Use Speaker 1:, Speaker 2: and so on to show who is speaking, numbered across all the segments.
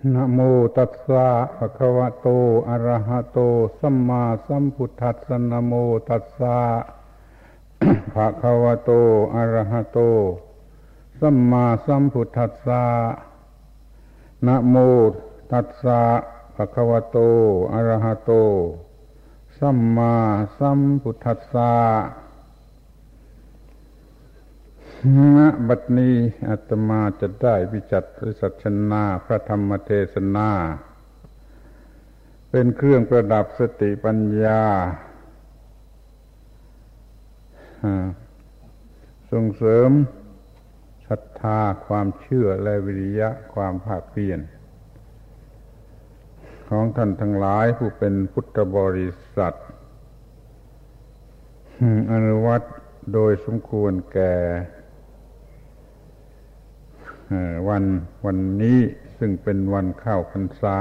Speaker 1: นะโมตัสสะภะคะวะโตอะระหะโตสัมมาสัมพุทธัสสะนะโมตัสสะภะคะวะโตอะระหะโตสัมมาสัมพุทธัสสะนะโมตัสสะภะคะวะโตอะระหะโตสัมมาสัมพุทธัสสะณ บัดนี้อาตมาจะได้วิจัดวิสัชนาพระธรรมเทศนาเป็นเครื่องประดับสติปัญญาส่งเสริมศรัทธาความเชื่อและวิริยะความภาคเพียรของท่านทั้งหลายผู้เป็นพุทธบริษัทอนุวัตโดยสมควรแก่วันนี้ซึ่งเป็นวันเข้าพรรษา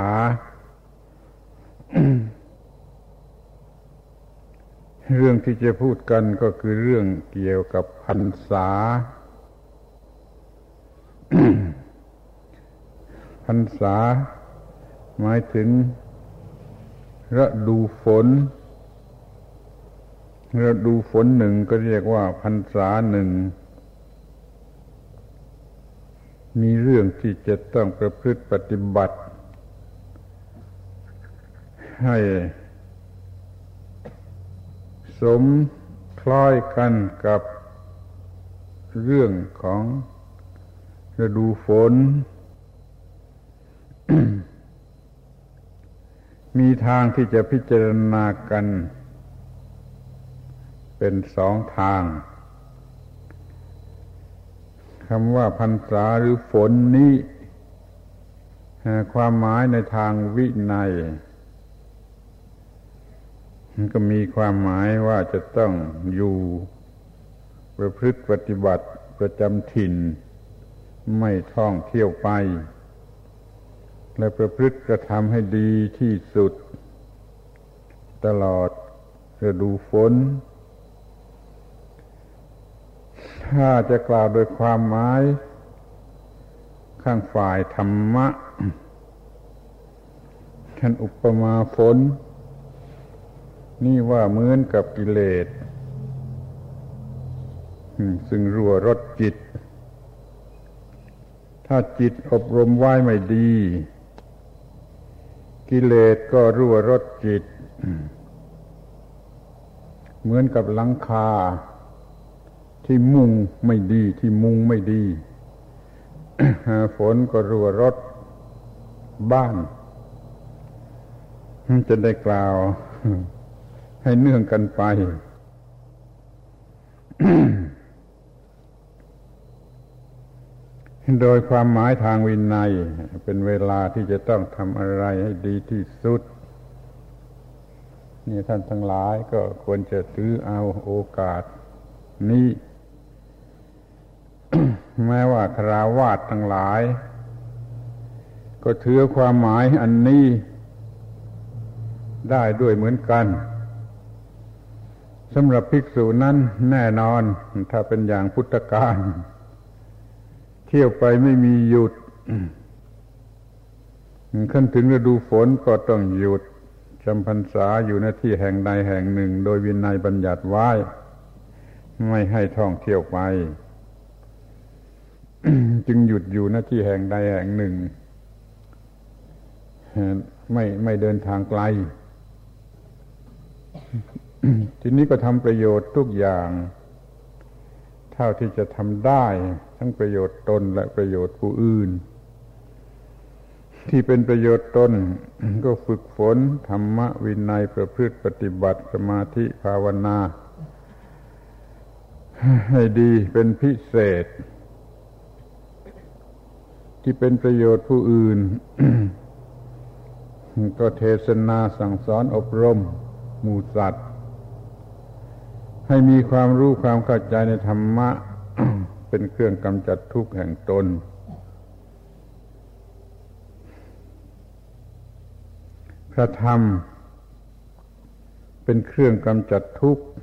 Speaker 1: เรื่องที่จะพูดกันก็คือเรื่องเกี่ยวกับพรรษา พรรษาหมายถึงฤดูฝนหนึ่งก็เรียกว่าพรรษาหนึ่งมีเรื่องที่จะต้องประพฤติปฏิบัติให้สมคล้อยกันกับเรื่องของฤดูฝน มีทางที่จะพิจารณากันเป็นสองทางคำว่าพรรษาหรือฝนนี้ความหมายในทางวินัยมันก็มีความหมายว่าจะต้องอยู่ประพฤติปฏิบัติประจำถิ่นไม่ท่องเที่ยวไปและประพฤติกระทำให้ดีที่สุดตลอดฤดูฝนถ้าจะกล่าวโดยความหมายข้างฝ่ายธรรมะท่านอุปมาฝนนี่ว่าเหมือนกับกิเลสซึ่งรั่วรดจิตถ้าจิตอบรมไว้ไม่ดีกิเลสก็รั่วรดจิตเหมือนกับหลังคาที่มุงไม่ดี ฝนก็รั่วรดบ้านจะได้กล่าวให้เนื่องกันไป โดยความหมายทางวินัยเป็นเวลาที่จะต้องทำอะไรให้ดีที่สุดนี่ท่านทั้งหลายก็ควรจะถือเอาโอกาสนี้ แม้ว่าคฤหัสถ์ทั้งหลายก็ถือความหมายอันนี้ได้ด้วยเหมือนกันสำหรับภิกษุนั้นแน่นอนถ้าเป็นอย่างพุทธกาลเที่ยวไปไม่มีหยุดขั้นถึงฤดูฝนก็ต้องหยุดจำพรรษาอยู่ณที่แห่งใดแห่งหนึ่งโดยวินัยบัญญัติไว้ไม่ให้ท่องเที่ยวไป จึงหยุดอยู่ณที่แห่งใดแห่งหนึ่งไม่เดินทางไกล ทีนี้ก็ทำประโยชน์ทุกอย่างเท่าที่จะทำได้ทั้งประโยชน์ตนและประโยชน์ผู้อื่นที่เป็นประโยชน์ตนก็ฝึกฝนธรรมะวินัยประพฤติปฏิบัติสมาธิภาวนาให้ดีเป็นพิเศษที่เป็นประโยชน์ผู้อื่น ก็เทศนาสั่งสอนอบรมหมู่สัตว์ให้มีความรู้ความเข้าใจในธรรมะ เป็นเครื่องกำจัดทุกข์แห่งตนพระธรรมเป็นเครื่องกำจัดทุกข์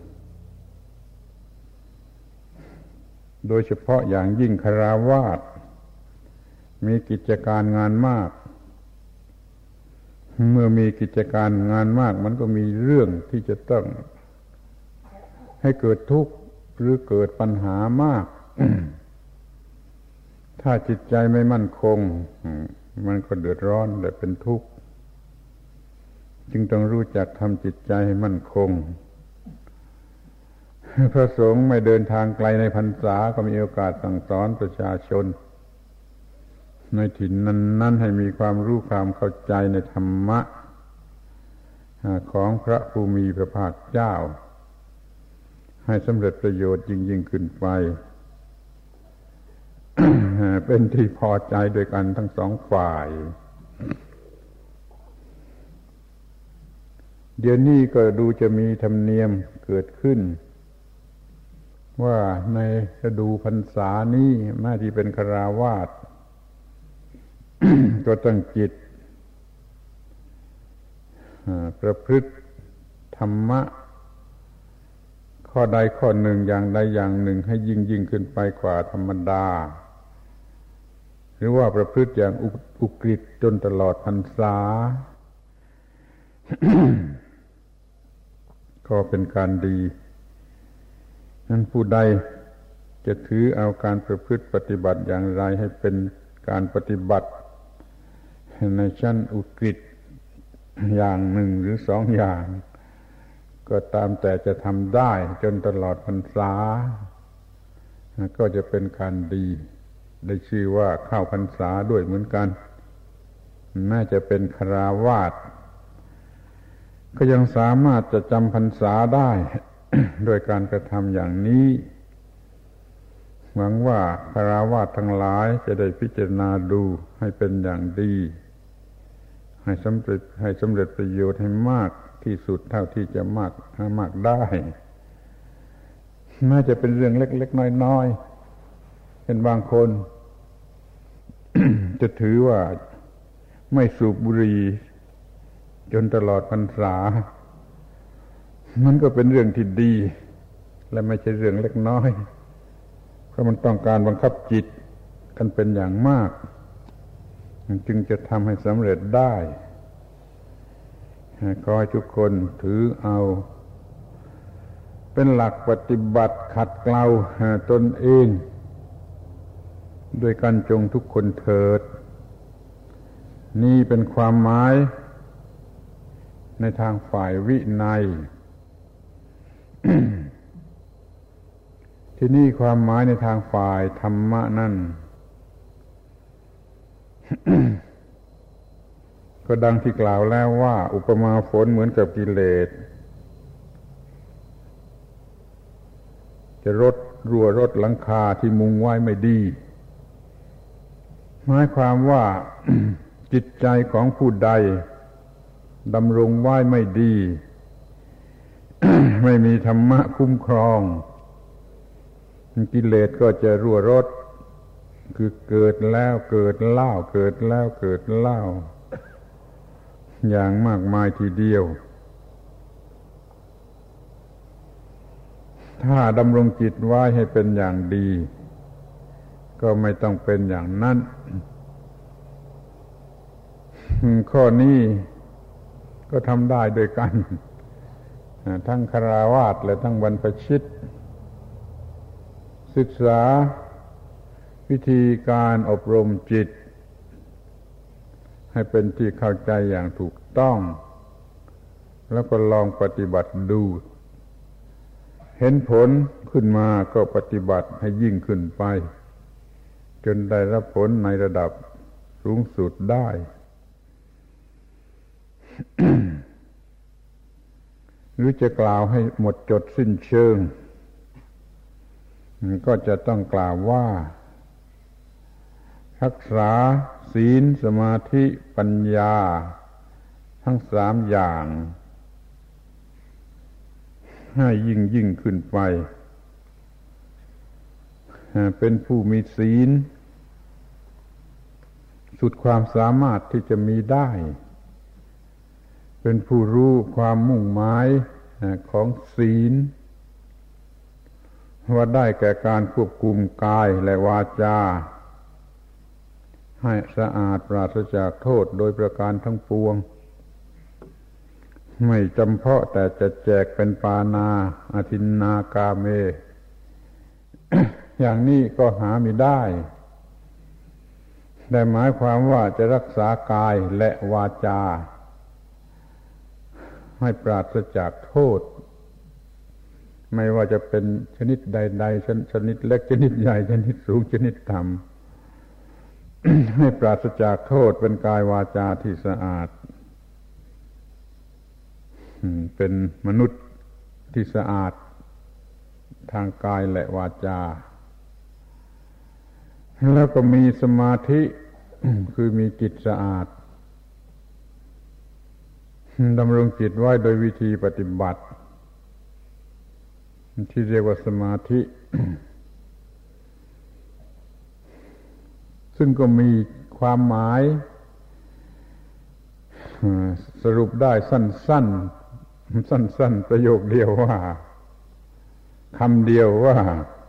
Speaker 1: โดยเฉพาะอย่างยิ่งฆราวาสมีกิจการงานมากเมื่อมีกิจการงานมากมันก็มีเรื่องที่จะต้องให้เกิดทุกข์หรือเกิดปัญหามาก ถ้าจิตใจไม่มั่นคงมันก็เดือดร้อนและเป็นทุกข์จึงต้องรู้จักทำจิตใจให้มั่นคงพระสงฆ์ไม่เดินทางไกลในพรรษาก็มีโอกาสสั่งสอนประชาชนในถิ่นนั้นให้มีความรู้ความเข้าใจในธรรมะของพระผู้มีพระภาคเจ้าให้สำเร็จประโยชน์ยิ่งขึ้นไป เป็นที่พอใจโดยกันทั้งสองฝ่ายเดี๋ยวนี้ก็ดูจะมีธรรมเนียมเกิดขึ้นว่าในฤดูพรรษานี้แม้ที่เป็นฆราวาส ก็ตั้งจิตประพฤติธรรมะข้อใดข้อหนึ่งอย่างใดอย่างหนึ่งให้ยิ่งขึ้นไปกว่าธรรมดาหรือว่าประพฤติอย่างอุกฤษจนตลอดพรรษา ก็เป็นการดีนั้นผู้ใดจะถือเอาการประพฤติปฏิบัติอย่างไรให้เป็นการปฏิบัติในชั้นอุกฤษอย่างหนึ่งหรือสองอย่างก็ตามแต่จะทำได้จนตลอดพรรษาก็จะเป็นการดีได้ชื่อว่าเข้าพรรษาด้วยเหมือนกันแม้จะเป็นฆราวาสก็ยังสามารถจะจำพรรษาได้ โดยการกระทำอย่างนี้หวังว่าฆราวาสทั้งหลายจะได้พิจารณาดูให้เป็นอย่างดีให้สำเร็จประโยชน์ให้มากที่สุดเท่าที่จะมากได้แม้จะเป็นเรื่องเล็กๆน้อยๆเป็นบางคน จะถือว่าไม่สูบบุหรี่จนตลอดพรรษามันก็เป็นเรื่องที่ดีและไม่ใช่เรื่องเล็กน้อยเพราะมันต้องการบังคับจิตกันเป็นอย่างมากจึงจะทำให้สำเร็จได้ขอให้ทุกคนถือเอาเป็นหลักปฏิบัติขัดเกลาตนเองด้วยกันจงทุกคนเถิดนี่เป็นความหมายในทางฝ่ายวินัย ที่นี่ความหมายในทางฝ่ายธรรมะนั่น ก็ดังที่กล่าวแล้วว่าอุปมาฝนเหมือนกับกิเลสจะรั่วรดหลังคาที่มุงไว้ไม่ดีหมายความว่า จิตใจของผู้ใดดำรงไว้ไม่ดี ไม่มีธรรมะคุ้มครองกิเลสก็จะรั่วรดคือเกิดแล้วเกิดเล่าเกิดแล้วเกิดเล่าอย่างมากมายทีเดียวถ้าดำรงจิตไว้ให้เป็นอย่างดีก็ไม่ต้องเป็นอย่างนั้นข้อนี้ก็ทำได้โดยกันทั้งฆราวาสและทั้งบรรพชิตศึกษาวิธีการอบรมจิตให้เป็นที่เข้าใจอย่างถูกต้องแล้วก็ลองปฏิบัติดูเห็นผลขึ้นมาก็ปฏิบัติให้ยิ่งขึ้นไปจนได้รับผลในระดับสูงสุดได้ หรือจะกล่าวให้หมดจดสิ้นเชิงก็จะต้องกล่าวว่ารักษาศีลสมาธิปัญญาทั้งสามอย่างให้ยิ่งขึ้นไปเป็นผู้มีศีลสุดความสามารถที่จะมีได้เป็นผู้รู้ความมุ่งหมายของศีลว่าได้แก่การควบคุมกายและวาจาให้สะอาดปราศจากโทษโดยประการทั้งปวงไม่จำเพาะแต่จะแจกเป็นปานาอาทินนากาเม อย่างนี้ก็หาไม่ได้แต่หมายความว่าจะรักษากายและวาจาให้ปราศจากโทษไม่ว่าจะเป็นชนิดใดๆชนิดเล็กชนิดใหญ่ชนิดสูงชนิดต่ำ ให้ปราศจากโทษเป็นกายวาจาที่สะอาดเป็นมนุษย์ที่สะอาดทางกายและวาจาแล้วก็มีสมาธิคือมีจิตสะอาดดำรงจิตไว้โดยวิธีปฏิบัติที่เรียกว่าสมาธิ ซึ่งก็มีความหมายสรุปได้สั้นๆประโยคเดียวว่าคำเดียวว่า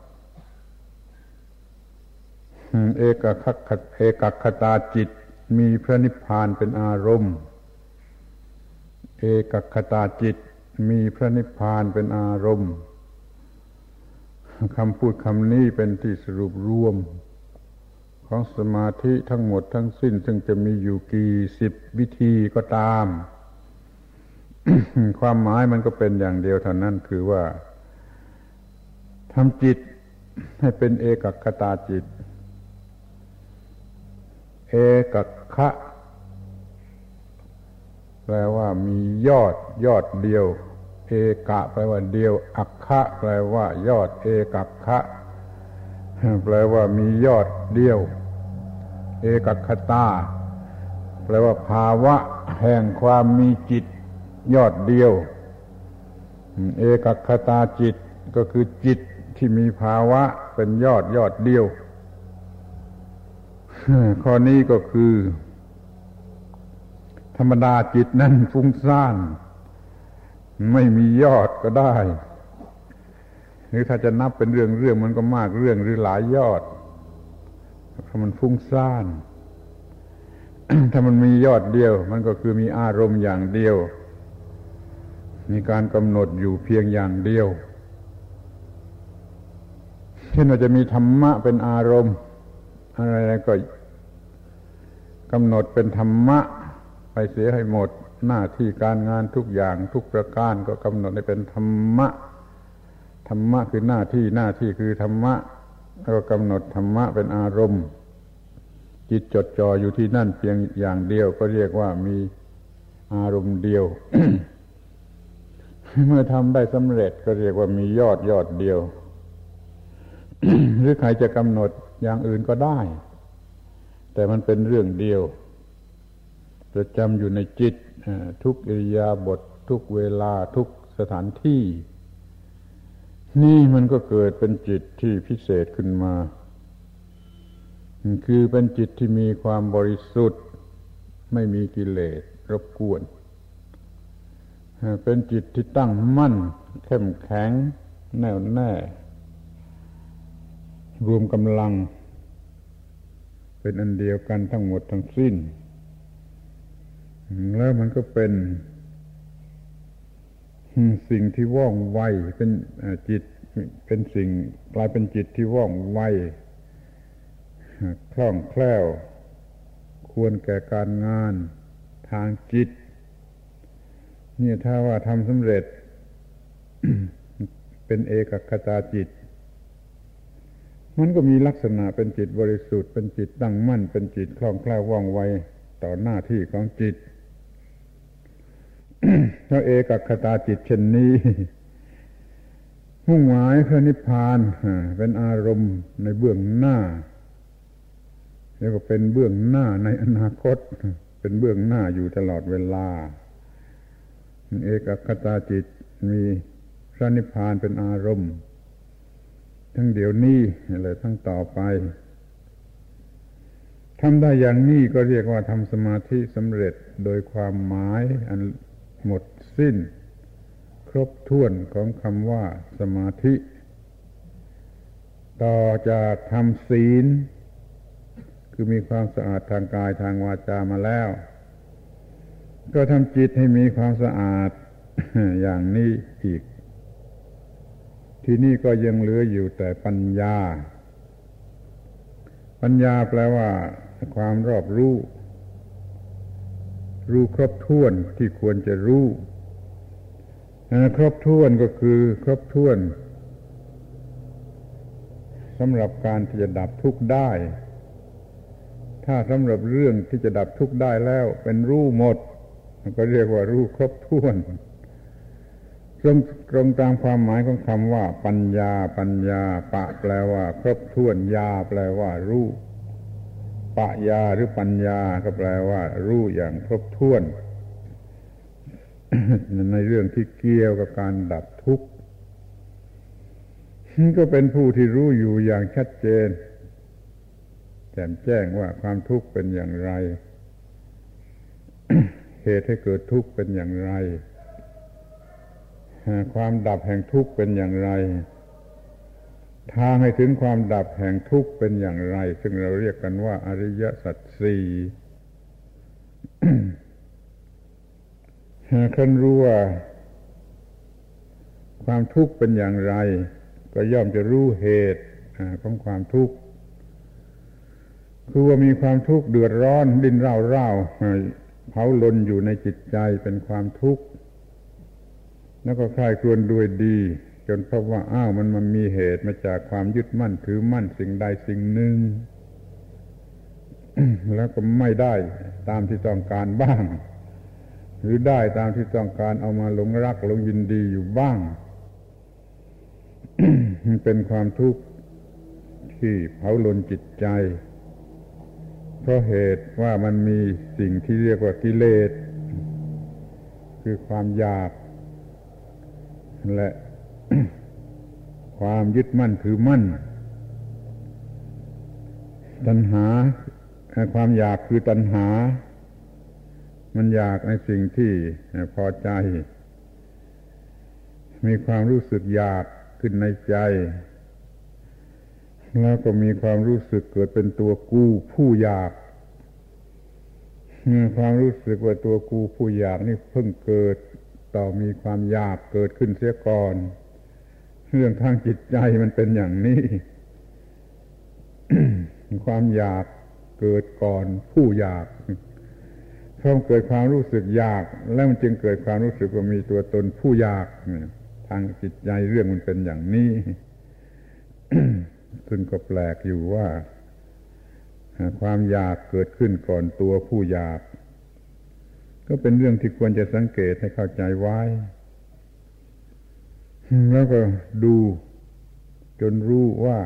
Speaker 1: เอกคตาจิตมีพระนิพพานเป็นอารมณ์เอกคตาจิตมีพระนิพพานเป็นอารมณ์คำพูดคำนี้เป็นที่สรุปรวมของสมาธิทั้งหมดทั้งสิ้นซึ่งจะมีอยู่กี่สิบวิธีก็ตาม ความหมายมันก็เป็นอย่างเดียวเท่านั้นคือว่าทำจิตให้เป็นเอกคตาจิตเอกคะแปลว่ามียอดเดียวเอกะแปลว่าเดียวอัคคะแปลว่ายอดเอกคะแปลว่ามียอดเดียวเอกคตาแปลว่าภาวะแห่งความมีจิตยอดเดียวเอกคตาจิตก็คือจิตที่มีภาวะเป็นยอดเดียวข้อนี้ก็คือธรรมดาจิตนั้นฟุ้งซ่านไม่มียอดก็ได้หรือถ้าจะนับเป็นเรื่องมันก็มากเรื่องหรือหลายยอดถ้ามันฟุ้งซ่าน ถ้ามันมียอดเดียวมันก็คือมีอารมณ์อย่างเดียวมีการกำหนดอยู่เพียงอย่างเดียวเช่นว่าจะมีธรรมะเป็นอารมณ์อะไรก็กำหนดเป็นธรรมะไปเสียให้หมดหน้าที่การงานทุกอย่างทุกประการก็กำหนดให้เป็นธรรมะคือหน้าที่คือธรรมะแล้วก็กำหนดธรรมะเป็นอารมณ์จิตจดจ่ออยู่ที่นั่นเพียงอย่างเดียวก็เรียกว่ามีอารมณ์เดียว เมื่อทำได้สำเร็จก็เรียกว่ามียอดเดียว หรือใครจะกำหนดอย่างอื่นก็ได้แต่มันเป็นเรื่องเดียวประจำอยู่ในจิตทุกอิริยาบถทุกเวลาทุกสถานที่นี่มันก็เกิดเป็นจิตที่พิเศษขึ้นมาคือเป็นจิตที่มีความบริสุทธิ์ไม่มีกิเลสรบกวนเป็นจิตที่ตั้งมั่นเข้มแข็งแน่วแน่รวมกำลังเป็นอันเดียวกันทั้งหมดทั้งสิ้นแล้วมันก็เป็นสิ่งที่ว่องไวเป็นจิตเป็นสิ่งกลายเป็นจิตที่ว่องไวคล่องแคล่วควรแก่การงานทางจิตเนี่ยถ้าว่าทำสำเร็จ เป็นเอกคตาจิตมันก็มีลักษณะเป็นจิตบริสุทธิ์เป็นจิตตั้งมั่นเป็นจิตคล่องแคล่วว่องไวต่อหน้าที่ของจิต ถ้าเอกคตาจิตเช่นนี้มุ่งหมายพระนิพพานเป็นอารมณ์ในเบื้องหน้าแล้วก็เป็นเบื้องหน้าในอนาคตเป็นเบื้องหน้าอยู่ตลอดเวลาเอกคตาจิตมีพระนิพพานเป็นอารมณ์ทั้งเดี๋ยวนี้และทั้งต่อไปทำได้อย่างนี้ก็เรียกว่าทำสมาธิสำเร็จโดยความหมายอันหมดสิ้นครบถ้วนของคำว่าสมาธิต่อจากทำศีลคือมีความสะอาดทางกายทางวาจามาแล้วก็ทำจิตให้มีความสะอาด อย่างนี้อีกที่นี่ก็ยังเหลืออยู่แต่ปัญญาแปลว่าความรอบรู้ครบถ้วนที่ควรจะรู้ครบถ้วนก็คือครบถ้วนสำหรับการที่จะดับทุกข์ได้ถ้าสำหรับเรื่องที่จะดับทุกข์ได้แล้วเป็นรู้หมดก็เรียกว่ารู้ครบถ้วนตรงตามความหมายของคำว่าปัญญาปะแปลว่าครบถ้วนยาแปลว่ารู้ปะยาหรือปัญญาก็แปลว่ารู้อย่างครบถ้วน ในเรื่องที่เกี่ยวกับการดับทุกข์ก็เป็นผู้ที่รู้อยู่อย่างชัดเจนแจ่มแจ้งว่าความทุกข์เป็นอย่างไร เหตุให้เกิดทุกข์เป็นอย่างไรความดับแห่งทุกข์เป็นอย่างไรทางให้ถึงความดับแห่งทุกข์เป็นอย่างไรซึ่งเราเรียกกันว่าอริยสัจสี่ ท่านรู้ว่าความทุกข์เป็นอย่างไรก็ย่อมจะรู้เหตุของความทุกข์คือว่ามีความทุกข์เดือดร้อนดิ้นร่าวเผาลนอยู่ในจิตใจเป็นความทุกข์แล้วก็คลายครวญด้วยดีจนพบว่ามันมีเหตุมาจากความยึดมั่นถือมั่นสิ่งใดสิ่งหนึ่ง แล้วก็ไม่ได้ตามที่ต้องการบ้างหรือได้ตามที่ต้องการเอามาหลงรักหลงยินดีอยู่บ้าง เป็นความทุกข์ที่เผาลนจิตใจเพราะเหตุว่ามันมีสิ่งที่เรียกว่ากิเลสคือความอยากและ ความยึดมั่นถือมั่นตัณหาความอยากคือตัณหามันอยากในสิ่งที่พอใจมีความรู้สึกอยากขึ้นในใจแล้วก็มีความรู้สึกเกิดเป็นตัวกูผู้อยากความรู้สึกว่าตัวกูผู้อยากนี่เพิ่งเกิดต่อมีความอยากเกิดขึ้นเสียก่อนเรื่องทางจิตใจมันเป็นอย่างนี้ ความอยากเกิดก่อนผู้อยากเพราะเกิดความรู้สึกอยากแล้วมันจึงเกิดความรู้สึกว่ามีตัวตนผู้อยากทางจิตใจเรื่องมันเป็นอย่างนี้ ซึ่งก็แปลกอยู่ว่าความอยากเกิดขึ้นก่อนตัวผู้อยากก็เป็นเรื่องที่ควรจะสังเกตให้เข้าใจไว้แล้วก็ดูจนรู้ว่า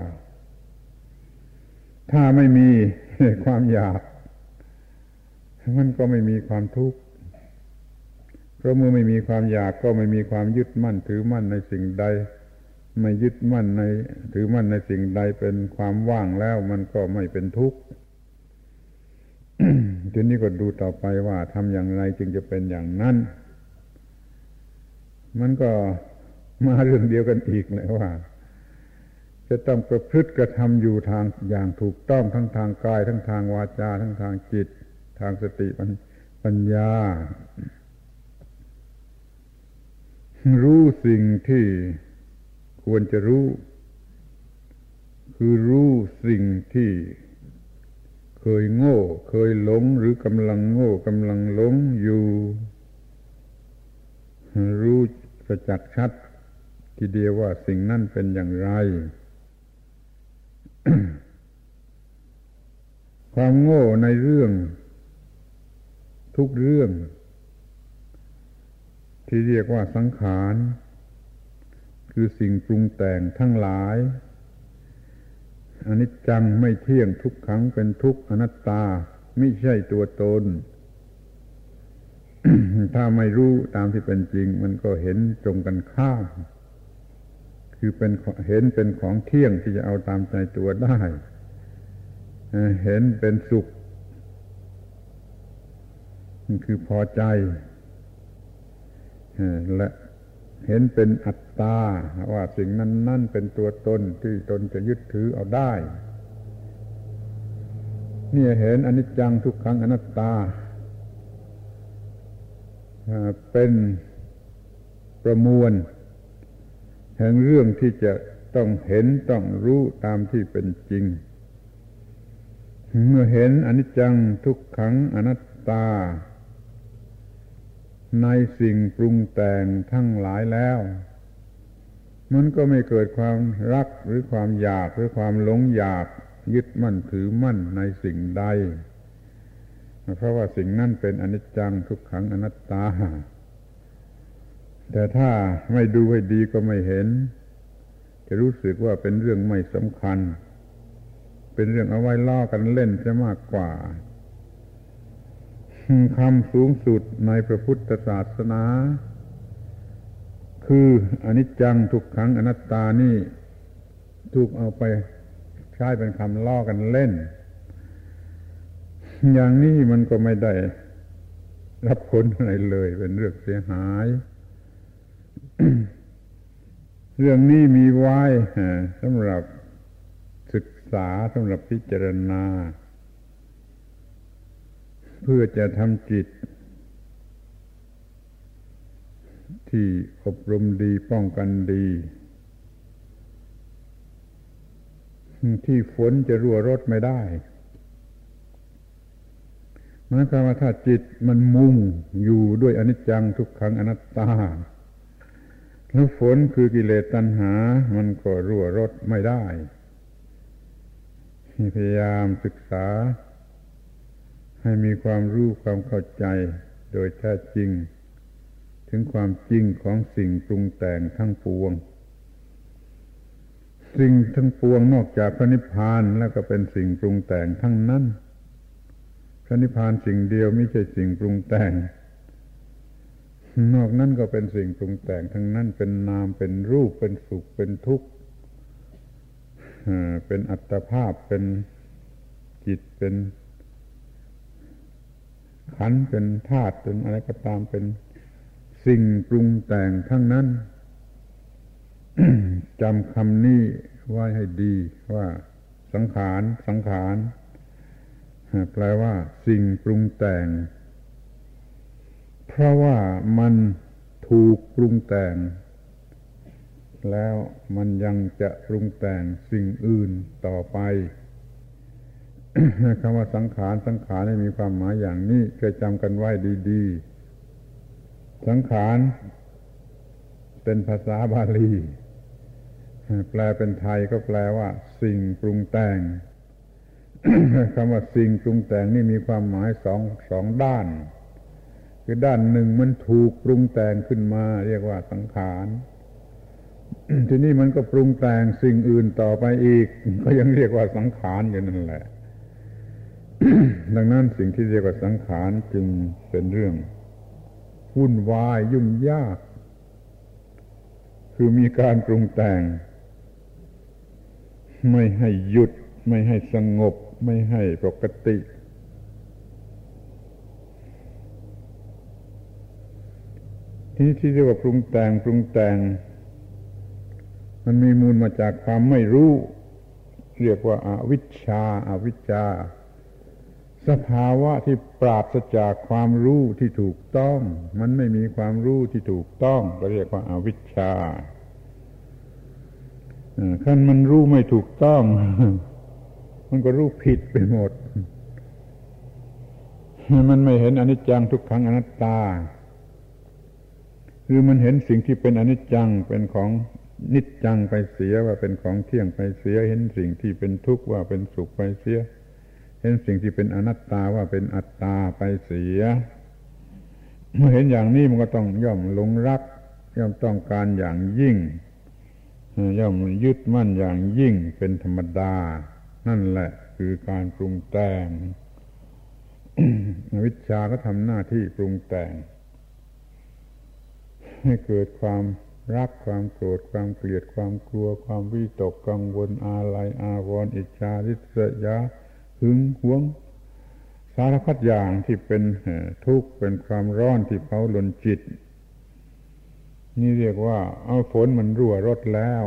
Speaker 1: ถ้าไม่มีความอยากมันก็ไม่มีความทุกข์เพราะเมื่อไม่มีความอยากก็ไม่มีความยึดมั่นถือมั่นในสิ่งใดไม่ยึดมั่นในถือมั่นในสิ่งใดเป็นความว่างแล้วมันก็ไม่เป็นทุกข์ ทีนี้ก็ดูต่อไปว่าทำอย่างไรจึงจะเป็นอย่างนั้นมันก็มาเรื่องเดียวกันอีกเลยว่าจะต้องประพฤติกระทำอยู่ทางอย่างถูกต้องทั้งทางกายทั้งทางวาจาทั้งทางจิตทางสติปัญญารู้สิ่งที่ควรจะรู้คือรู้สิ่งที่เคยโง่เคยหลงหรือกำลังโง่กำลังหลงอยู่รู้ประจักษ์ชัดทีเดียวว่าสิ่งนั้นเป็นอย่างไร ความโง่ในเรื่องทุกเรื่องที่เรียกว่าสังขารคือสิ่งปรุงแต่งทั้งหลายอนิจจังไม่เที่ยงทุกขังเป็นทุกข์อนัตตาไม่ใช่ตัวตน ถ้าไม่รู้ตามที่เป็นจริงมันก็เห็นตรงกันข้ามคือเห็นเป็นของเที่ยงที่จะเอาตามใจตัวได้เห็นเป็นสุขคือพอใจและเห็นเป็นอัตตาว่าสิ่งนั้นเป็นตัวตนที่ตนจะยึดถือเอาได้นี่เห็นอนิจจังทุกขังอนัตตาเป็นประมวลแห่งเรื่องที่จะต้องเห็นต้องรู้ตามที่เป็นจริงเมื่อเห็นอนิจจังทุกขังอนัตตาในสิ่งปรุงแต่งทั้งหลายแล้วมันก็ไม่เกิดความรักหรือความอยากหรือความหลงอยากยึดมั่นถือมั่นในสิ่งใดเพราะว่าสิ่งนั้นเป็นอนิจจังทุกขังอนัตตาแต่ถ้าไม่ดูให้ดีก็ไม่เห็นจะรู้สึกว่าเป็นเรื่องไม่สำคัญเป็นเรื่องเอาไว้ล้อกันเล่นจะมากกว่าคำสูงสุดในพระพุทธศาสนาคืออนิจจังทุกขังอนัตตานี่ถูกเอาไปใช้เป็นคำล้อกันเล่นอย่างนี้มันก็ไม่ได้รับผลอะไรเลยเป็นเรื่องเสียหาย เรื่องนี้มีไว้สำหรับศึกษาสำหรับพิจารณาเพื่อจะทำจิตที่อบรมดีป้องกันดีที่ฝนจะรั่วรดไม่ได้หมายความว่าถ้าจิตมันมุ่งอยู่ด้วยอนิจจังทุกขังอนัตตาแล้วฝนคือกิเลสตัณหามันก็รั่วรดไม่ได้พยายามศึกษาให้มีความรู้ความเข้าใจโดยแท้จริงถึงความจริงของสิ่งปรุงแต่งทั้งปวงสิ่งทั้งปวงนอกจากพระนิพพานแล้วก็เป็นสิ่งปรุงแต่งทั้งนั้นพระนิพพานสิ่งเดียวไม่ใช่สิ่งปรุงแต่งนอกนั้นก็เป็นสิ่งปรุงแต่งทั้งนั้นเป็นนามเป็นรูปเป็นสุขเป็นทุกข์เป็นอัตภาพเป็นจิตเป็นขันธ์เป็นธาตุเป็นอะไรก็ตามเป็นสิ่งปรุงแต่งทั้งนั้น จำคำนี้ไว้ให้ดีว่าสังขารแปลว่าสิ่งปรุงแต่งเพราะว่ามันถูกปรุงแต่งแล้วมันยังจะปรุงแต่งสิ่งอื่นต่อไป คำว่าสังขารให้มีความหมายอย่างนี้เคยจำกันไว้ดีๆสังขารเป็นภาษาบาลีแปลเป็นไทยก็แปลว่าสิ่งปรุงแต่ง คำว่าสิ่งปรุงแต่งนี่มีความหมายสองด้านคือด้านหนึ่งมันถูกปรุงแต่งขึ้นมาเรียกว่าสังขาร ทีนี้มันก็ปรุงแต่งสิ่งอื่นต่อไปอีกก็ยังเรียกว่าสังขารอยู่นั่นแหละ ดังนั้นสิ่งที่เรียกว่าสังขารจึงเป็นเรื่องวุ่นวายยุ่งยากคือมีการปรุงแต่งไม่ให้หยุดไม่ให้สงบไม่ให้ปกติที่เรียกว่าปรุงแต่งมันมีมูลมาจากความไม่รู้เรียกว่าอวิชชาสภาวะที่ปราศจากความรู้ที่ถูกต้องมันไม่มีความรู้ที่ถูกต้องก็เรียกว่าอวิชชาขั้นมันรู้ไม่ถูกต้อง มันก็รู้ผิดไปหมดมันไม่เห็นอนิจจังทุกขังอนัตตาคือมันเห็นสิ่งที่เป็นอนิจจังเป็นของนิจจังไปเสียว่าเป็นของเที่ยงไปเสียเห็นสิ่งที่เป็นทุกข์ว่าเป็นสุขไปเสียเห็นสิ่งที่เป็นอนัตตาว่าเป็นอัตตาไปเสียเมื่อเห็นอย่างนี้มันก็ต้องย่อมหลงรักย่อมต้องการอย่างยิ่งย่อมยึดมั่นอย่างยิ่งเป็นธรรมดานั่นแหละคือการปรุงแต่ง วิชชาก็ทำหน้าที่ปรุงแต่งให้เกิดความรักความโกรธความเกลียดความกลัวความวิตกกังวลอาลัยอาวรณ์อิจฉาริษยาหึงหวงสารพัดอย่างที่เป็นทุกข์เป็นความร้อนที่เผาลนจิตนี่เรียกว่าเอาฝนมันรั่วรดแล้ว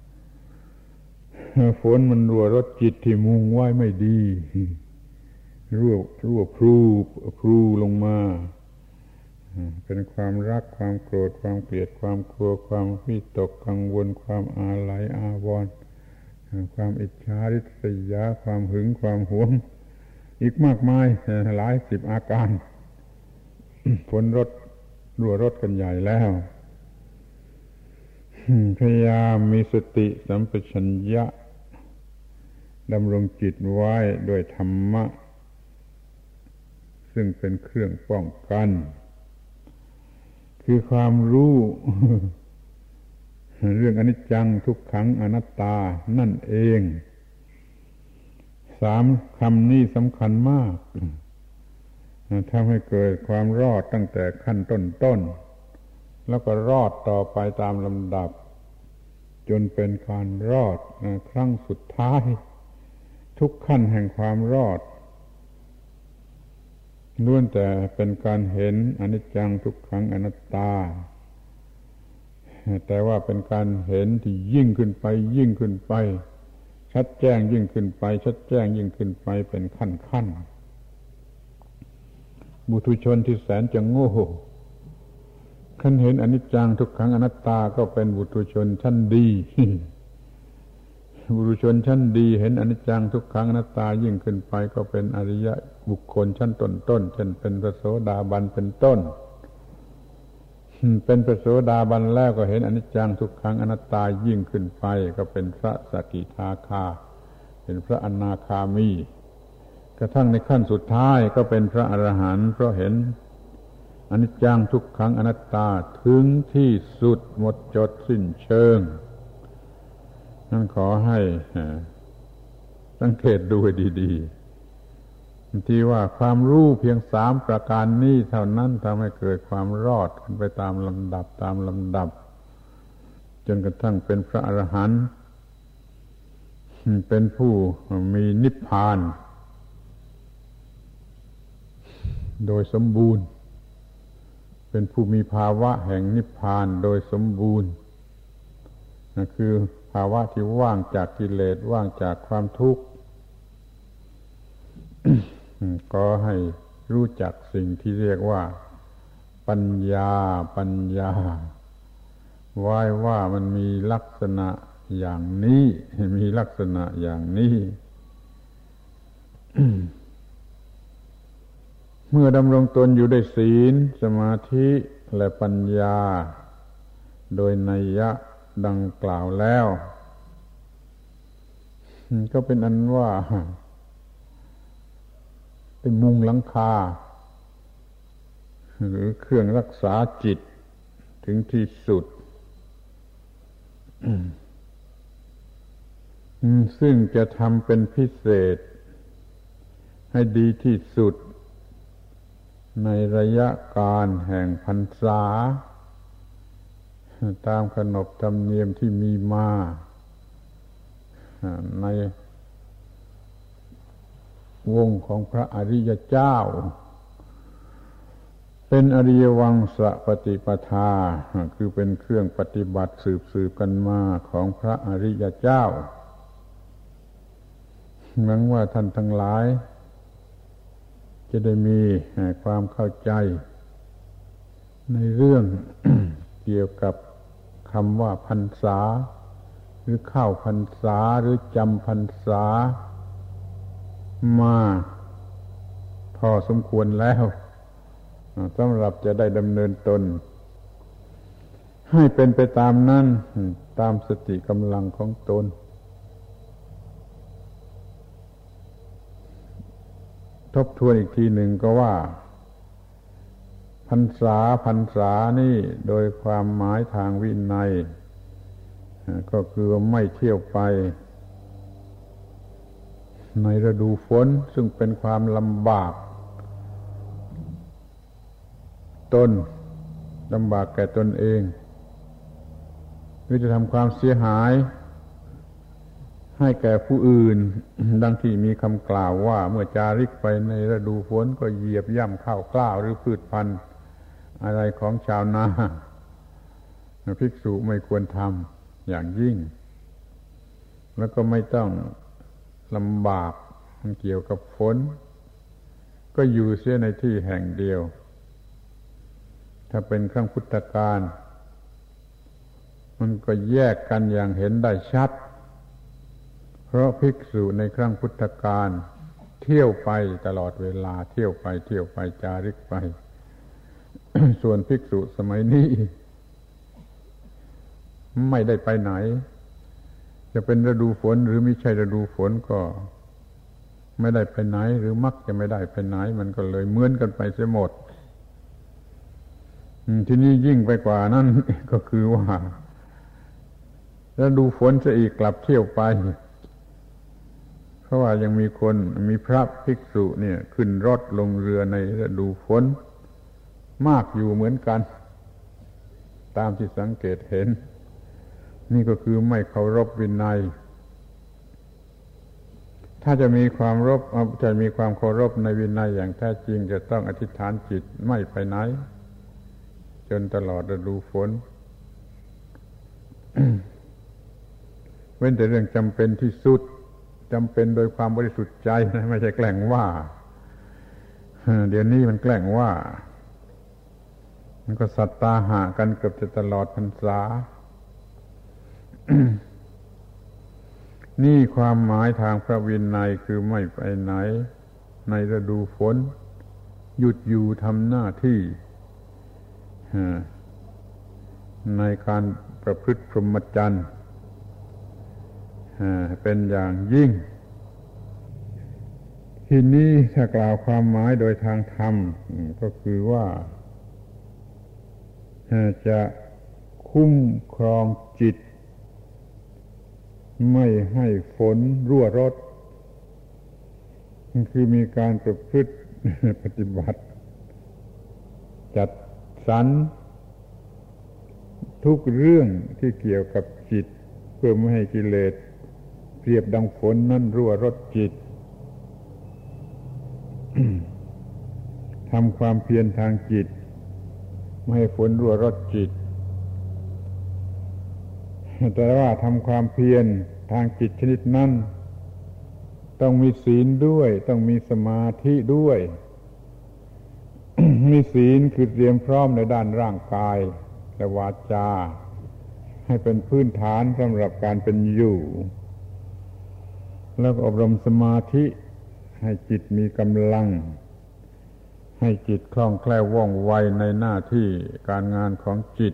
Speaker 1: ฝนมันรั่วรดจิตที่มุงไว้ไม่ดีรั่วพรูลงมาเป็นความรักความโกรธความเกลียดความกลัวความวิตกกังวลความอาลัยอาวรณ์ความอิจฉาริษยาความหึงความหวงอีกมากมายหลายสิบอาการฝนรถรั่วรถกันใหญ่แล้วพยายามมีสติสัมปชัญญะดำรงจิตไว้ด้วยธรรมะซึ่งเป็นเครื่องป้องกันคือความรู้เรื่องอนิจจังทุกขังอนัตตานั่นเองสามคำนี้สำคัญมากทำให้เกิดความรอดตั้งแต่ขั้นต้นๆแล้วก็รอดต่อไปตามลำดับจนเป็นการรอดครั้งสุดท้ายทุกขั้นแห่งความรอดล้วนแต่เป็นการเห็นอนิจจังทุกขังอนัตตาแต่ว่าเป็นการเห็นที่ยิ่งขึ้นไปยิ่งขึ้นไปชัดแจ้งยิ่งขึ้นไปชัดแจ้งยิ่งขึ้นไปเป็นขั้นบุถุชนที่แสนจะโง่ขั้นเห็นอนิจจังทุกขังอนัตตาก็เป็นบุถุชนชั้นดีบุรุชนชั้นดีเห็นอนิจจังทุกขังอนัตตายิ่งขึ้นไปก็เป็นอริยบุคคลชั้นต้นเช่นเป็นพระโสดาบันเป็นต้นเป็นพระโสดาบันแล้วก็เห็นอนิจจังทุกขังอนัตตายิ่งขึ้นไปก็เป็นพระสกิทาคาเป็นพระอนาคามีกระทั่งในขั้นสุดท้ายก็เป็นพระอรหันต์เพราะเห็นอนิจจังทุกขังอนัตตาถึงที่สุดหมดจดสิ้นเชิงนั่นขอให้สังเกตดูให้ดีๆที่ว่าความรู้เพียงสามประการนี้เท่านั้นทำให้เกิดความรอดขึ้นไปตามลำดับจนกระทั่งเป็นพระอรหันต์เป็นผู้มีนิพพานโดยสมบูรณ์เป็นผู้มีภาวะแห่งนิพพานโดยสมบูรณ์นั่นคือภาวะที่ว่างจากกิเลสว่างจากความทุกข์ ก็ให้รู้จักสิ่งที่เรียกว่าปัญญาไว้ว่ามันมีลักษณะอย่างนี้มีลักษณะอย่างนี้ เมื่อดำรงตนอยู่ด้วยศีลสมาธิและปัญญาโดยนัยยะดังกล่าวแล้วก็เป็นอันว่าเป็นมุงหลังคาหรือเครื่องรักษาจิตถึงที่สุดซึ่งจะทำเป็นพิเศษให้ดีที่สุดในระยะการแห่งพรรษาตามขนบธรรมเนียมที่มีมาในวงของพระอริยเจ้าเป็นอริยวังสปฏิปทาคือเป็นเครื่องปฏิบัติสืบกันมาของพระอริยเจ้าหวังว่าท่านทั้งหลายจะได้มีความเข้าใจในเรื่อง เกี่ยวกับคำว่าพรรษาหรือเข้าพรรษาหรือจำพรรษามาพอสมควรแล้วสำหรับจะได้ดำเนินตนให้เป็นไปตามนั้นตามสติกำลังของตนทบทวนอีกทีหนึ่งก็ว่าพรรษานี่โดยความหมายทางวินัยก็คือไม่เที่ยวไปในฤดูฝนซึ่งเป็นความลำบากลำบากแก่ตนเองหรือจะทำความเสียหายให้แก่ผู้อื่น ดังที่มีคำกล่าวว่าเมื่อจาริกไปในฤดูฝนก็เหยียบย่ำข้าวกล้าหรือพืชพันธุ์อะไรของชาวนาภิกษุไม่ควรทำอย่างยิ่งแล้วก็ไม่ต้องลำบากมันเกี่ยวกับฝนก็อยู่เสียในที่แห่งเดียวถ้าเป็นครั้งพุทธกาลมันก็แยกกันอย่างเห็นได้ชัดเพราะภิกษุในครั้งพุทธกาลเที่ยวไปตลอดเวลาเที่ยวไปจาริกไป ส่วนภิกษุสมัยนี้ไม่ได้ไปไหนจะเป็นฤดูฝนหรือไม่ใช่ฤดูฝนก็ไม่ได้ไปไหนหรือมักจะไม่ได้ไปไหนมันก็เลยเหมือนกันไปเสียหมดที่นี่ยิ่งไปกว่านั้น ก็คือว่าฤดูฝนจะอีกกลับเที่ยวไปเพราะว่ายังมีพระภิกษุเนี่ยขึ้นรถลงเรือในฤดูฝนมากอยู่เหมือนกันตามที่สังเกตเห็นนี่ก็คือไม่เคารพวินัยถ้าจะมีความเคารพในวินัยอย่างแท้จริงจะต้องอธิษฐานจิตไม่ไปไหนจนตลอดฤดูฝน เว้นแต่เรื่องจำเป็นที่สุดจำเป็นโดยความบริสุทธิ์ใจนะไม่ใช่แกล้งว่าเดี๋ยวนี้มันแกล้งว่ามันก็สัตตาหะกันเกือบจะตลอดพรรษา นี่ความหมายทางพระวินัยคือไม่ไปไหนในฤดูฝนหยุดอยู่ทำหน้าที่ในการประพฤติพรหมจรรย์เป็นอย่างยิ่งที่นี้ถ้ากล่าวความหมายโดยทางธรรมก็คือว่าจะคุ้มครองจิตไม่ให้ฝนรั่วรดคือมีการประพฤติปฏิบัติจัดสรรทุกเรื่องที่เกี่ยวกับจิตเพื่อไม่ให้กิเลสเปรียบดังฝนนั่นรั่วรดจิต ทำความเพียรทางจิตไม่ให้ฝนรั่วรดจิตแต่ว่าทำความเพียรทางจิตชนิดนั้นต้องมีศีลด้วยต้องมีสมาธิด้วย มีศีลคือเตรียมพร้อมในด้านร่างกายและวาจาให้เป็นพื้นฐานสำหรับการเป็นอยู่แล้วก็อบรมสมาธิให้จิตมีกำลังให้จิตคล่องแคล่วว่องไวในหน้าที่การงานของจิต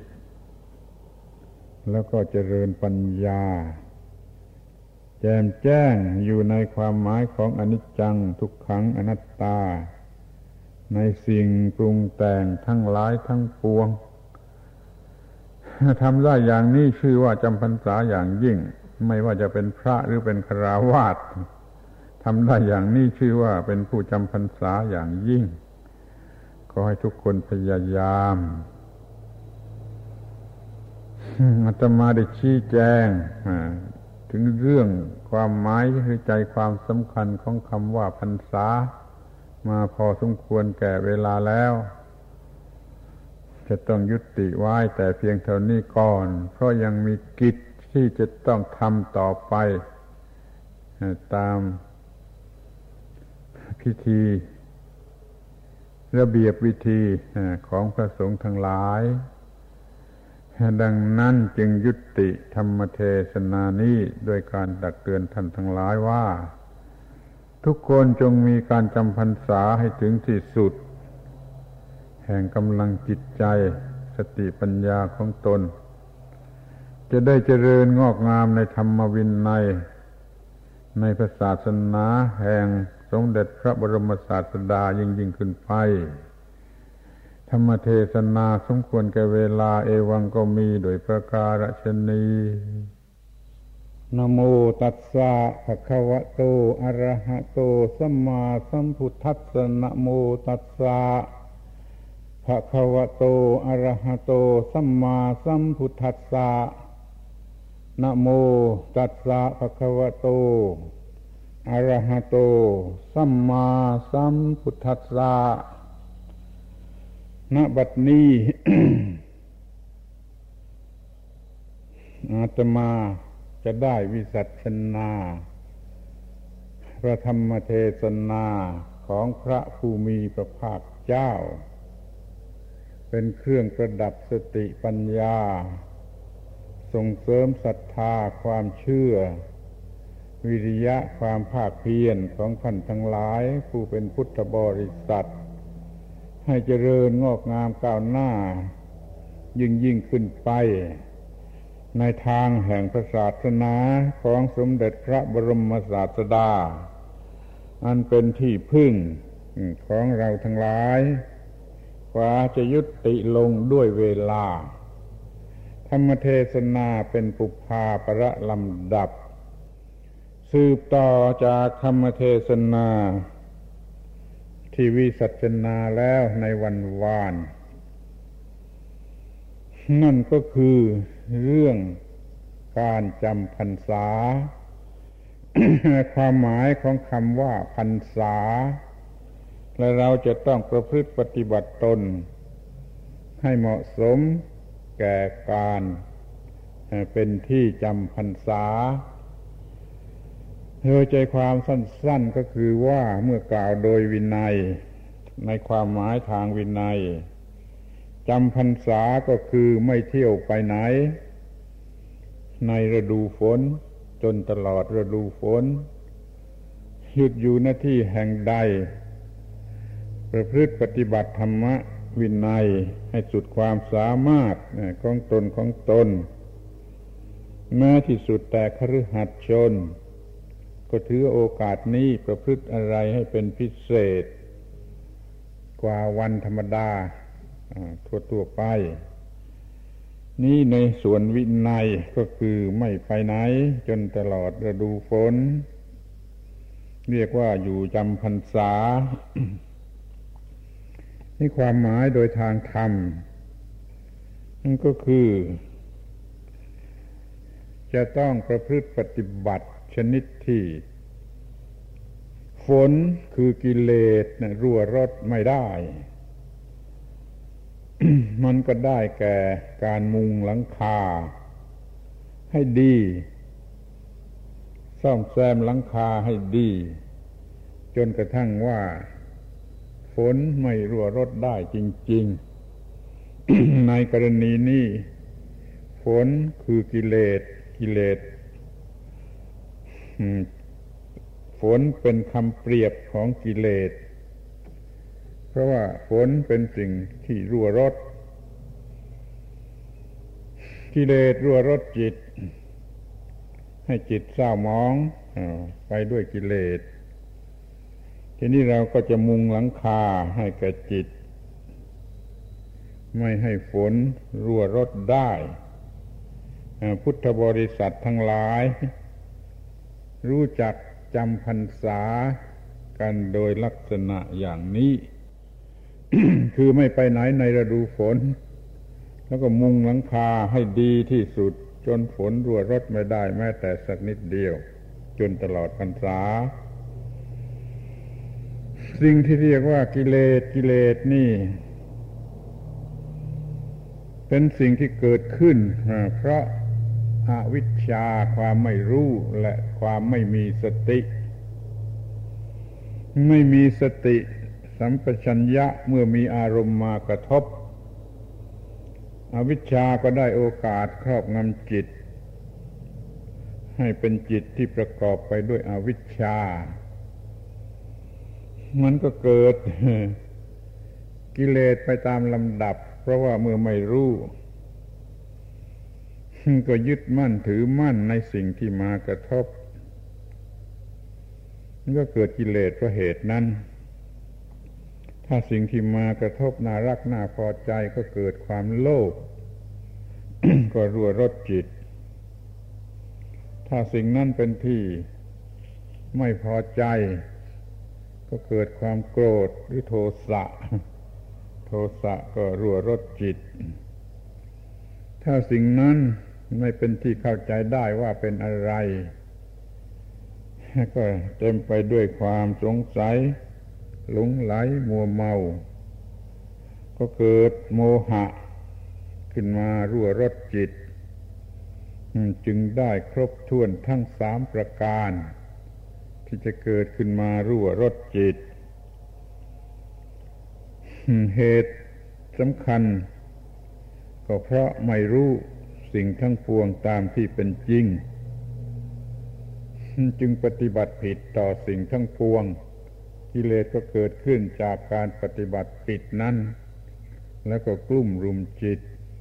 Speaker 1: แล้วก็เจริญปัญญาแจ่มแจ้งอยู่ในความหมายของอนิจจังทุกขังอนัตตาในสิ่งปรุงแต่งทั้งหลายทั้งปวงทำได้อย่างนี้ชื่อว่าจำพรรษาอย่างยิ่งไม่ว่าจะเป็นพระหรือเป็นฆราวาสทำได้อย่างนี้ชื่อว่าเป็นผู้จำพรรษาอย่างยิ่งก็ให้ทุกคนพยายามอาตมาได้ชี้แจงถึงเรื่องความหมายคือใจความสำคัญของคำว่าพรรษามาพอสมควรแก่เวลาแล้วจะต้องยุติไว้แต่เพียงเท่านี้ก่อนเพราะยังมีกิจที่จะต้องทำต่อไปตามพิธีระเบียบวิธีของพระสงฆ์ทั้งหลายดังนั้นจึงยุติธรรมเทศนานี้ด้วยการตักเตือนท่านทั้งหลายว่าทุกคนจงมีการจำพรรษาให้ถึงที่สุดแห่งกำลังจิตใจสติปัญญาของตนจะได้เจริญงอกงามในธรรมวินัยในพระศาสนาแห่งสมเด็จพระบรมศาสดายิ่งขึ้นไปธรรมเทศนาสมควรแก่เวลาเอวังก็มีโดยประการฉะนี้นะโมตัสสะภะคะวะโตอะระหะโตสัมมาสัมพุทธัสสะนะโมตัสสะภะคะวะโตอะระหะโตสัมมาสัมพุทธัสสะนะโมตัสสะภะคะวะโตอะระหะโตสัมมาสัมพุทธัสสะณบัดนี้ อาตมาจะได้วิสัชนาพระธรรมเทศนาของพระผู้มีพระภาคเจ้าเเป็นเครื่องประดับสติปัญญาส่งเสริมศรัทธาความเชื่อวิริยะความภาคเพียรของท่านทั้งหลายผู้เป็นพุทธบริษัทให้เจริญงอกงามก้าวหน้ายิ่งขึ้นไปในทางแห่งพระศาสนาของสมเด็จพระบรมศาสดาอันเป็นที่พึ่งของเราทั้งหลายกว่าจะยุติลงด้วยเวลาธรรมเทศนาเป็นปุพพาประลำดับสืบต่อจากธรรมเทศนาที่วิสัชนาแล้วในวันวานนั่นก็คือเรื่องการจำพรรษา ความหมายของคำว่าพรรษาและเราจะต้องประพฤติปฏิบัติตนให้เหมาะสมแก่การเป็นที่จำพรรษาโดยใจความสั้นๆก็คือว่าเมื่อกล่าวโดยวินัยในความหมายทางวินัยจำพรรษาก็คือไม่เที่ยวไปไหนในฤดูฝนจนตลอดฤดูฝนหยุดอยู่หน้าที่แห่งใดประพฤติปฏิบัติธรรมวินัยให้สุดความสามารถของตนแม้ที่สุดแต่คฤหัสถ์ชนก็ถือโอกาสนี้ประพฤติอะไรให้เป็นพิเศษกว่าวันธรรมดาทั่วไปนี่ในส่วนวินัยก็คือไม่ไปไหนจนตลอดฤดูฝนเรียกว่าอยู่จำพรรษา นี่ความหมายโดยทางธรรมนั่นก็คือจะต้องประพฤติปฏิบัติชนิดที่ฝนคือกิเลสรั่วรดไม่ได้ มันก็ได้แก่การมุงหลังคาให้ดีซ่อมแซมหลังคาให้ดีจนกระทั่งว่าฝนไม่รั่วรดได้จริงๆ ในกรณีนี้ฝนคือกิเลสฝนเป็นคำเปรียบของกิเลสเพราะว่าฝนเป็นสิ่งที่รั่วรดกิเลสรั่วรดจิตให้จิตเศร้าหมองไปด้วยกิเลสทีนี้เราก็จะมุงหลังคาให้แก่จิตไม่ให้ฝนรั่วรดได้พุทธบริษัททั้งหลายรู้จักจำพรรษากันโดยลักษณะอย่างนี้ คือไม่ไปไหนในฤดูฝนแล้วก็มุงหลังคาให้ดีที่สุดจนฝนรั่วรดไม่ได้แม้แต่สักนิดเดียวจนตลอดพรรษาสิ่งที่เรียกว่ากิเลสนี่เป็นสิ่งที่เกิดขึ้นเพราะอวิชชาความไม่รู้และความไม่มีสติสัมปชัญญะเมื่อมีอารมณ์มากระทบอวิชชาก็ได้โอกาสครอบงำจิตให้เป็นจิตที่ประกอบไปด้วยอวิชชามันก็เกิดกิเลสไปตามลำดับเพราะว่าเมื่อไม่รู้ก็ยึดมั่นถือมั่นในสิ่งที่มากระทบมันก็เกิดกิเลสเพราะเหตุนั้นถ้าสิ่งที่มากระทบน่ารักน่าพอใจก็เกิดความโลภ ก็รั่วรดจิตถ้าสิ่งนั้นเป็นที่ไม่พอใจก็เกิดความโกรธหรือโทสะก็รั่วรดจิตถ้าสิ่งนั้นไม่เป็นที่เข้าใจได้ว่าเป็นอะไรก็เต็มไปด้วยความสงสัยหลงไหลมัวเมาก็เกิดโมหะขึ้นมารั่วรดจิตจึงได้ครบถ้วนทั้ง3ประการที่จะเกิดขึ้นมารั่วรดจิตเหตุสำคัญก็เพราะไม่รู้สิ่งทั้งปวงตามที่เป็นจริงจึงปฏิบัติผิดต่อสิ่งทั้งปวงกิเลสก็เกิดขึ้นจากการปฏิบัติผิดนั้นแล้วก็กลุ่มรุมจิต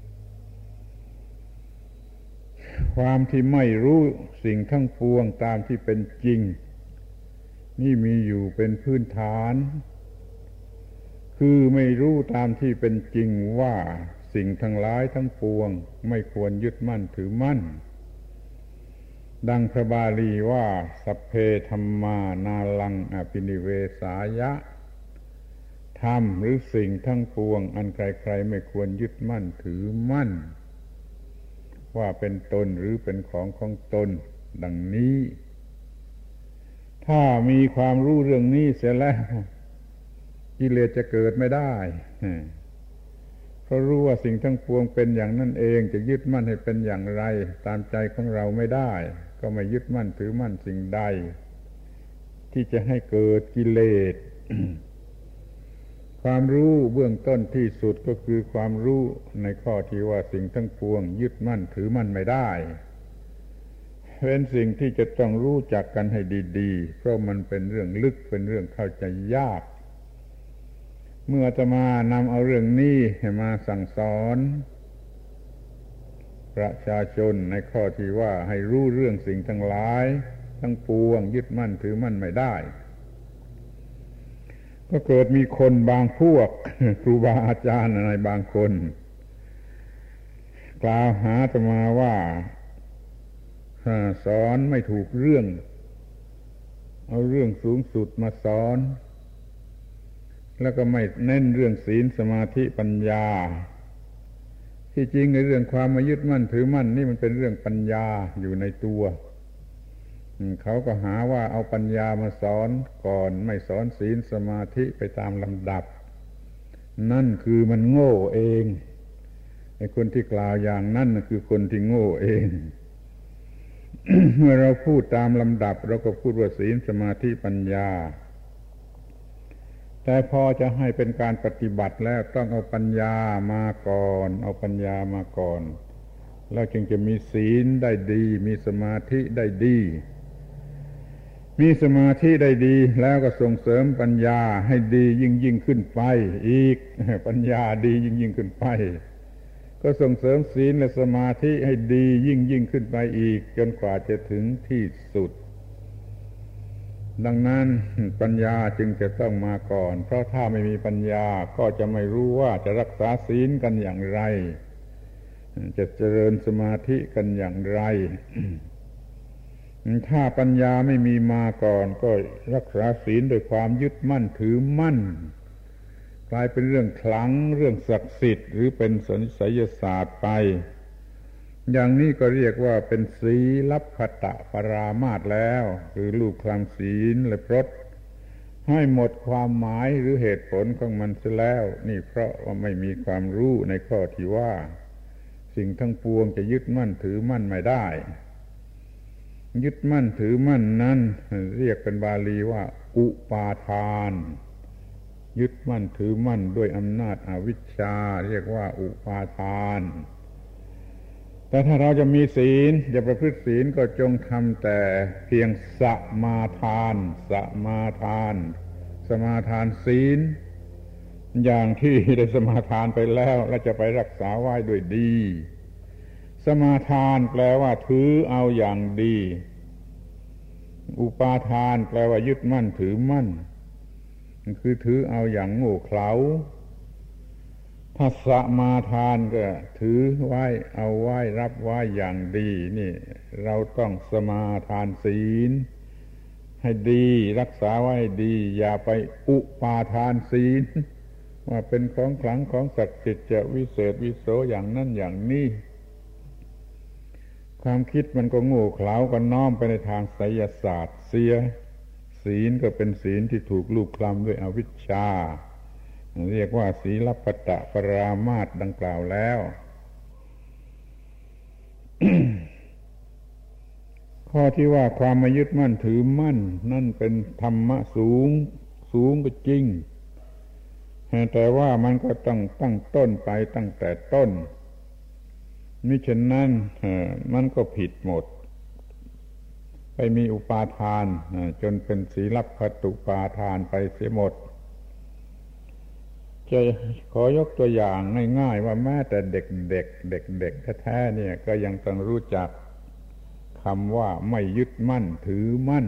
Speaker 1: ความที่ไม่รู้สิ่งทั้งปวงตามที่เป็นจริงนี่มีอยู่เป็นพื้นฐานคือไม่รู้ตามที่เป็นจริงว่าสิ่งทั้งหลายทั้งปวงไม่ควรยึดมั่นถือมั่นดังพระบาลีว่าสัพเพธัมมานาลังอภินิเวสายะธรรมหรือสิ่งทั้งปวงอันใครๆไม่ควรยึดมั่นถือมั่นว่าเป็นตนหรือเป็นของตนดังนี้ถ้ามีความรู้เรื่องนี้เสียแล้วกิเลสจะเกิดไม่ได้เพราะรู้ว่าสิ่งทั้งปวงเป็นอย่างนั้นเองจะยึดมั่นให้เป็นอย่างไรตามใจของเราไม่ได้ก็ไม่ยึดมั่นถือมั่นสิ่งใดที่จะให้เกิดกิเลส ความรู้เบื้องต้นที่สุดก็คือความรู้ในข้อที่ว่าสิ่งทั้งปวงยึดมั่นถือมั่นไม่ได้เป็นสิ่งที่จะต้องรู้จักกันให้ดีๆเพราะมันเป็นเรื่องลึกเป็นเรื่องเข้าใจยากเมื่ออาตมานำเอาเรื่องนี้มาสั่งสอนประชาชนในข้อที่ว่าให้รู้เรื่องสิ่งทั้งหลายทั้งปวงยึดมั่นถือมั่นไม่ได้ก็เกิดมีคนบางพวก ครูบาอาจารย์อะไรบางคนกล่าวหาอาตมาว่าสอนไม่ถูกเรื่องเอาเรื่องสูงสุดมาสอนแล้วก็ไม่เน้นเรื่องศีลสมาธิปัญญาที่จริงในเรื่องความไม่ยึดมั่นถือมั่นนี่มันเป็นเรื่องปัญญาอยู่ในตัวเขาก็หาว่าเอาปัญญามาสอนก่อนไม่สอนศีลสมาธิไปตามลำดับนั่นคือมันโง่เองไอ้คนที่กล่าวอย่างนั้นคือคนที่โง่เอง เมื่อเราพูดตามลำดับเราก็พูดว่าศีลสมาธิปัญญาแต่พอจะให้เป็นการปฏิบัติแล้วต้องเอาปัญญามาก่อนเอาปัญญามาก่อนแล้วจึงจะมีศีลได้ดีมีสมาธิได้ดีมีสมาธิได้ดีแล้วก็ส่งเสริมปัญญาให้ดียิ่งขึ้นไปอีกปัญญาดียิ่งขึ้นไปก็ส่งเสริมศีลและสมาธิให้ดียิ่งขึ้นไปอีกจนกว่าจะถึงที่สุดดังนั้นปัญญาจึงจะต้องมาก่อนเพราะถ้าไม่มีปัญญาก็จะไม่รู้ว่าจะรักษาศีลกันอย่างไรจะเจริญสมาธิกันอย่างไร ถ้าปัญญาไม่มีมาก่อนก็รักษาศีลโดยความยึดมั่นถือมั่นกลายเป็นเรื่องขลังเรื่องศักดิ์สิทธิ์หรือเป็นไสยศาสตร์ไปอย่างนี้ก็เรียกว่าเป็นศีลัพพตปรามาสแล้วหรือลูกคำศีลและพรตให้หมดความหมายหรือเหตุผลของมันเสียแล้วนี่เพราะว่าไม่มีความรู้ในข้อที่ว่าสิ่งทั้งปวงจะยึดมั่นถือมั่นไม่ได้ยึดมั่นถือมั่นนั้นเรียกเป็นบาลีว่าอุปาทานยึดมั่นถือมั่นด้วยอำนาจอวิชชาเรียกว่าอุปาทานแต่ถ้าเราจะมีศีลจะประพฤติศีลก็จงทำแต่เพียงสมาทานสมาทานสมาทานศีลอย่างที่ได้สมาทานไปแล้วและจะไปรักษาไว้ด้วยดีสมาทานแปลว่าถือเอาอย่างดีอุปาทานแปลว่ายึดมั่นถือมั่นคือถือเอาอย่างโง่เขลาถ้าสมาทานก็ถือไว้เอาไว้รับไว้อย่างดีนี่เราต้องสมาทานศีลให้ดีรักษาไว้ดีอย่าไปอุปาทานศีลว่าเป็นของขลังของศักดิ์สิทธิ์จะวิเศษวิโสอย่างนั้นอย่างนี้ความคิดมันก็โง่เขลาก็น้อมไปในทางไสยศาสตร์เสียศีลก็เป็นศีลที่ถูกลูบคลำด้วยอวิชชาเรียกว่าศีลัพพตปรามาสดังกล่าวแล้ว ข้อที่ว่าความไม่ยึดมั่นถือมั่นนั่นเป็นธรรมะสูงก็จริงแต่ว่ามันก็ต้องตั้งต้นไปตั้งแต่ต้นมิฉะนั้นมันก็ผิดหมดไปมีอุปาทานจนเป็นศีลพัตตุปาทานไปเสียหมดจะขอยกตัวอย่างง่ายๆว่าแม้แต่เด็กแท้ๆเนี่ยก็ยังต้องรู้จักคำว่าไม่ยึดมั่นถือมั่น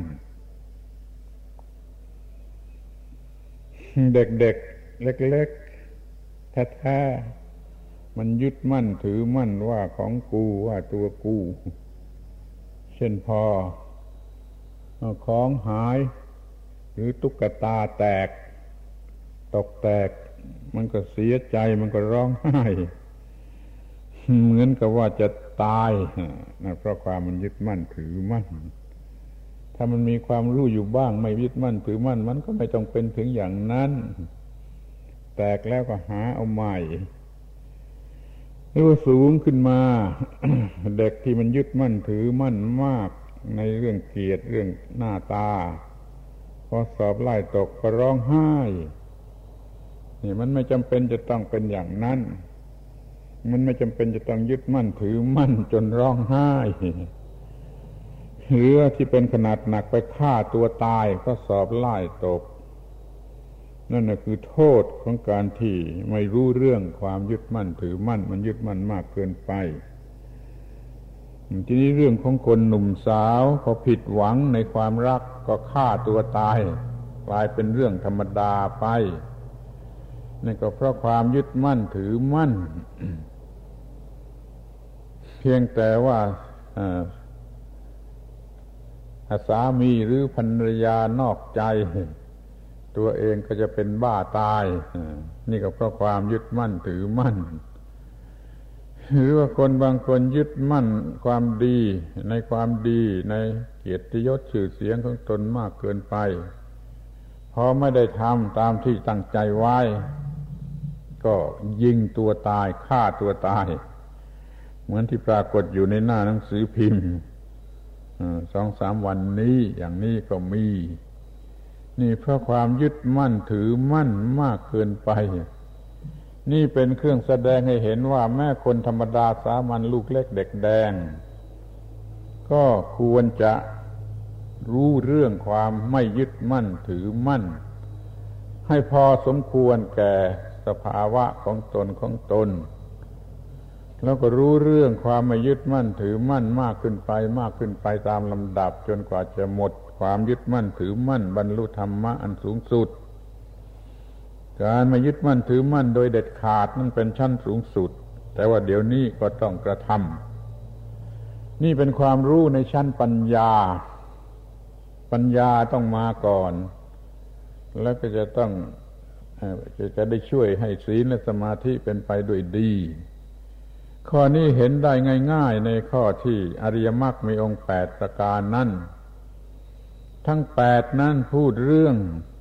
Speaker 1: เด็กๆเล็กๆแท้ๆมันยึดมั่นถือมั่นว่าของกูว่าตัวกูเช่นพอของหายหรือตุ๊กตาแตกตกแตกมันก็เสียใจมันก็ร้องไห้เหมือนกับว่าจะตายนะเพราะความมันยึดมั่นถือมั่นถ้ามันมีความรู้อยู่บ้างไม่ยึดมั่นถือมั่นมันก็ไม่ต้องเป็นถึงอย่างนั้นแตกแล้วก็หาเอาใหม่หรือว่าสูงขึ้นมา เด็กที่มันยึดมั่นถือมั่นมากในเรื่องเกียรติเรื่องหน้าตาพอสอบไล่ตกก็ร้องไห้นี่มันไม่จำเป็นจะต้องเป็นอย่างนั้นมันไม่จำเป็นจะต้องยึดมั่นถือมั่นจนร้องไห้หรือที่เป็นขนาดหนักไปฆ่าตัวตายก็สอบไล่ตกนั่นน่ะคือโทษของการที่ไม่รู้เรื่องความยึดมั่นถือมั่นมันยึดมั่นมากเกินไปทีนี้เรื่องของคนหนุ่มสาวพอผิดหวังในความรักก็ฆ่าตัวตายกลายเป็นเรื่องธรรมดาไปนั่นก็เพราะความยึดมั่นถือมั่นเพียงแต่ว่าสามีหรือภรรยานอกใจตัวเองก็จะเป็นบ้าตายนี่ก็เพราะความยึดมั่นถือมั่นหรือว่าคนบางคนยึดมั่นความดีในความดีในเกียรติยศชื่อเสียงของตนมากเกินไปพอไม่ได้ทำตามที่ตั้งใจไว้ก็ยิงตัวตายฆ่าตัวตายเหมือนที่ปรากฏอยู่ในหน้าหนังสือพิมพ์2-3 วันนี้อย่างนี้ก็มีนี่เพราะความยึดมั่นถือมั่นมากเกินไปนี่เป็นเครื่องแสดงให้เห็นว่าแม้คนธรรมดาสามัญลูกเล็กเด็กแดงก็ควรจะรู้เรื่องความไม่ยึดมั่นถือมั่นให้พอสมควรแก่สภาวะของตนแล้วก็รู้เรื่องความไม่ยึดมั่นถือมั่นมากขึ้นไปตามลำดับจนกว่าจะหมดความยึดมั่นถือมั่นบรรลุธรรมะอันสูงสุดการไม่ยึดมั่นถือมั่นโดยเด็ดขาดนั่นเป็นชั้นสูงสุดแต่ว่าเดี๋ยวนี้ก็ต้องกระทำนี่เป็นความรู้ในชั้นปัญญาต้องมาก่อนแล้วก็จะต้องจะได้ช่วยให้ศีลและสมาธิเป็นไปด้วยดีข้อนี้เห็นได้ง่ายๆในข้อที่อริยมรรคมีองค์8ประการนั้นทั้ง8นั้นพูดเรื่อง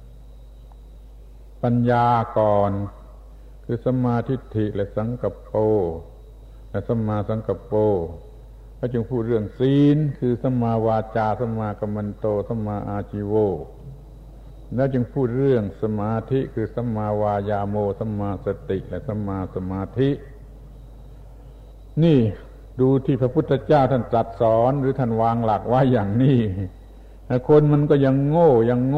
Speaker 1: ปัญญาก่อนคือสัมมาทิฏฐิและสังกัปโปและสัมมาสังกัปโปก็จึงพูดเรื่องศีลคือสัมมาวาจาสัมมากัมมันโตสัมมาอาชีโวแล้วจึงพูดเรื่องสมาธิคือสัมมาวายาโมสัมมาสติและสัมมาสมาธินี่ดูที่พระพุทธเจ้าท่านตรัสสอนหรือท่านวางหลักไว้อย่างนี้คนมันก็ยังโง่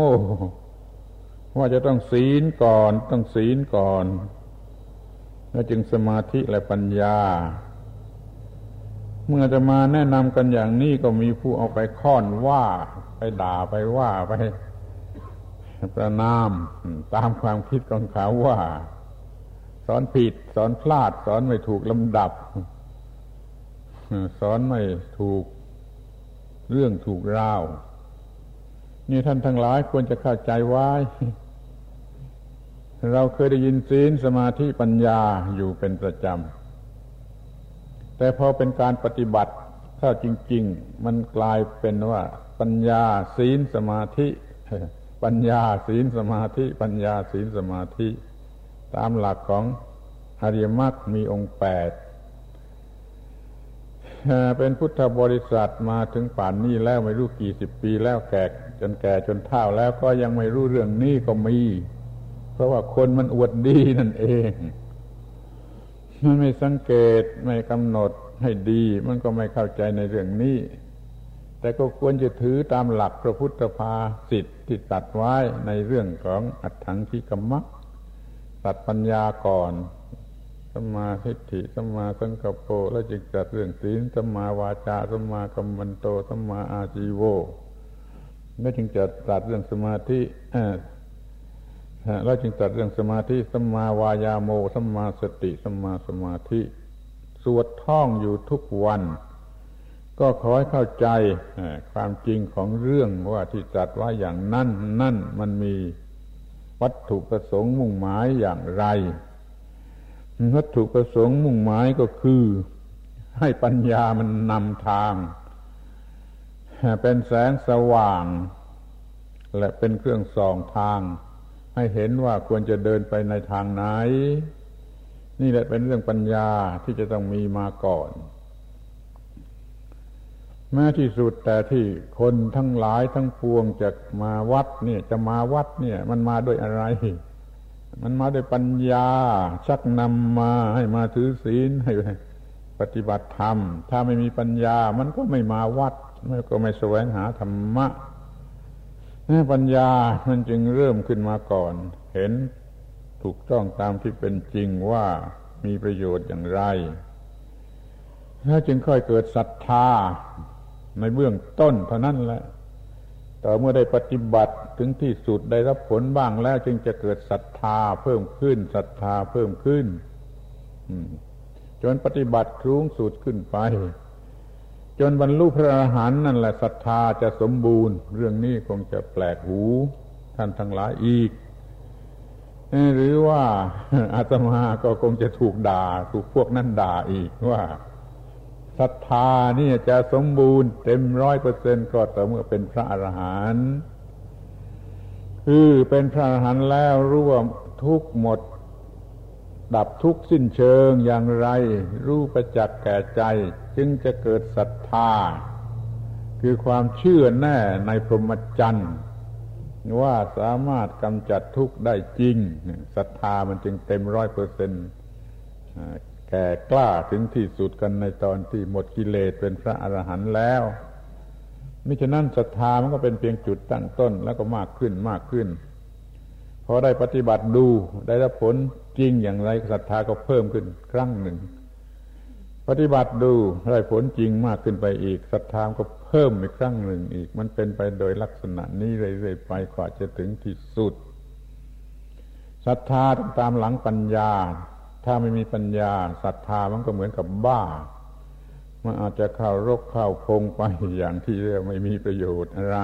Speaker 1: ว่าจะต้องศีลก่อนแล้วจึงสมาธิและปัญญาเมื่อจะมาแนะนำกันอย่างนี้ก็มีผู้เอาไปค้อนว่าไปด่าไปว่าไปประณามตามความคิดของเขาว่าสอนผิดสอนพลาดสอนไม่ถูกลำดับสอนไม่ถูกเรื่องถูกราวนี่ท่านทั้งหลายควรจะเข้าใจไว้เราเคยได้ยินศีลสมาธิปัญญาอยู่เป็นประจำแต่พอเป็นการปฏิบัติถ้าจริงๆมันกลายเป็นว่าปัญญาศีลสมาธิปัญญาศีลสมาธิปัญญาศีลสมาธิตามหลักของอริยมรรคมีองค์8เป็นพุทธบริษัทมาถึงป่านนี้แล้วไม่รู้กี่สิบปีแล้วแก่จนเฒ่าแล้วก็ยังไม่รู้เรื่องนี้ก็มีเพราะว่าคนมันอวดดีนั่นเองมันไม่สังเกตไม่กำหนดให้ดีมันก็ไม่เข้าใจในเรื่องนี้แต่ก็ควรจะถือตามหลักพระพุทธภาษิตที่ตรัสไว้ในเรื่องของอัตถังคิกมัคตัดปัญญาก่อนสัมมาทิฏฐิสัมมาสังกัปโปแล้วจึงตรัสเรื่องศีลสัมมาวาจาสัมมากัมมันโตสัมมาอาชีโวแล้วจึงจะตรัสเรื่องสมาธิแล้วจึงตรัสเรื่องสมาธิสัมมาวายาโมสัมมาสติสัมมาสมาธิสวดท่องอยู่ทุกวันก็ขอให้เข้าใจความจริงของเรื่องว่าที่ตรัสว่าอย่างนั้นนั่นมันมีวัตถุประสงค์มุ่งหมายอย่างไรวัตถุประสงค์มุ่งหมายก็คือให้ปัญญามันนำทางเป็นแสงสว่างและเป็นเครื่องส่องทางให้เห็นว่าควรจะเดินไปในทางไหนนี่แหละเป็นเรื่องปัญญาที่จะต้องมีมาก่อนแม้ที่สุดแต่ที่คนทั้งหลายทั้งปวงจะมาวัดเนี่ยจะมาวัดเนี่ยมันมาด้วยอะไรมันมาด้วยปัญญาชักนำมาให้มาถือศีลให้ปฏิบัติธรรมถ้าไม่มีปัญญามันก็ไม่มาวัดมันก็ไม่แสวงหาธรรมะปัญญามันจึงเริ่มขึ้นมาก่อนเห็นถูกต้องตามที่เป็นจริงว่ามีประโยชน์อย่างไรแล้วจึงค่อยเกิดศรัทธาในเบื้องต้นเท่านั้นแหละต่อเมื่อได้ปฏิบัติถึงที่สุดได้รับผลบ้างแล้วจึงจะเกิดศรัทธาเพิ่มขึ้นศรัทธาเพิ่มขึ้นจนปฏิบัติสูงสุดขึ้นไปจนบรรลุพระอรหันต์นั่นแหละศรัทธาจะสมบูรณ์เรื่องนี้คงจะแปลกหูท่านทั้งหลายอีกหรือว่าอาตมาก็คงจะถูกด่าถูกพวกนั้นด่าอีกว่าศรัทธานี่จะสมบูรณ์เต็ม 100% ก็ต่อเมื่อเป็นพระอรหันต์คือเป็นพระอรหันต์แล้วรู้ว่าทุกข์หมดดับทุกข์สิ้นเชิงอย่างไรรู้ประจักษ์แก่ใจจึงจะเกิดศรัทธาคือความเชื่อแน่ในพรหมจรรย์ว่าสามารถกำจัดทุกข์ได้จริงศรัทธามันจึงเต็ม 100%แก่กล้าถึงที่สุดกันในตอนที่หมดกิเลสเป็นพระอรหันต์แล้วมิฉะนั้นศรัทธามันก็เป็นเพียงจุดตั้งต้นแล้วก็มากขึ้นมากขึ้นพอได้ปฏิบัติดูได้รับผลจริงอย่างไรศรัทธาก็เพิ่มขึ้นครั้งหนึ่งปฏิบัติดูได้ผลจริงมากขึ้นไปอีกศรัทธาก็เพิ่มอีกครั้งหนึ่งอีกมันเป็นไปโดยลักษณะนี้เรื่อยๆไปกว่าจะถึงที่สุดศรัทธาต้องตามหลังปัญญาถ้าไม่มีปัญญาศรัทธามันก็เหมือนกับบ้ามันอาจจะเข้ารกเข้าพงไปอย่างที่เรียกไม่มีประโยชน์อะไร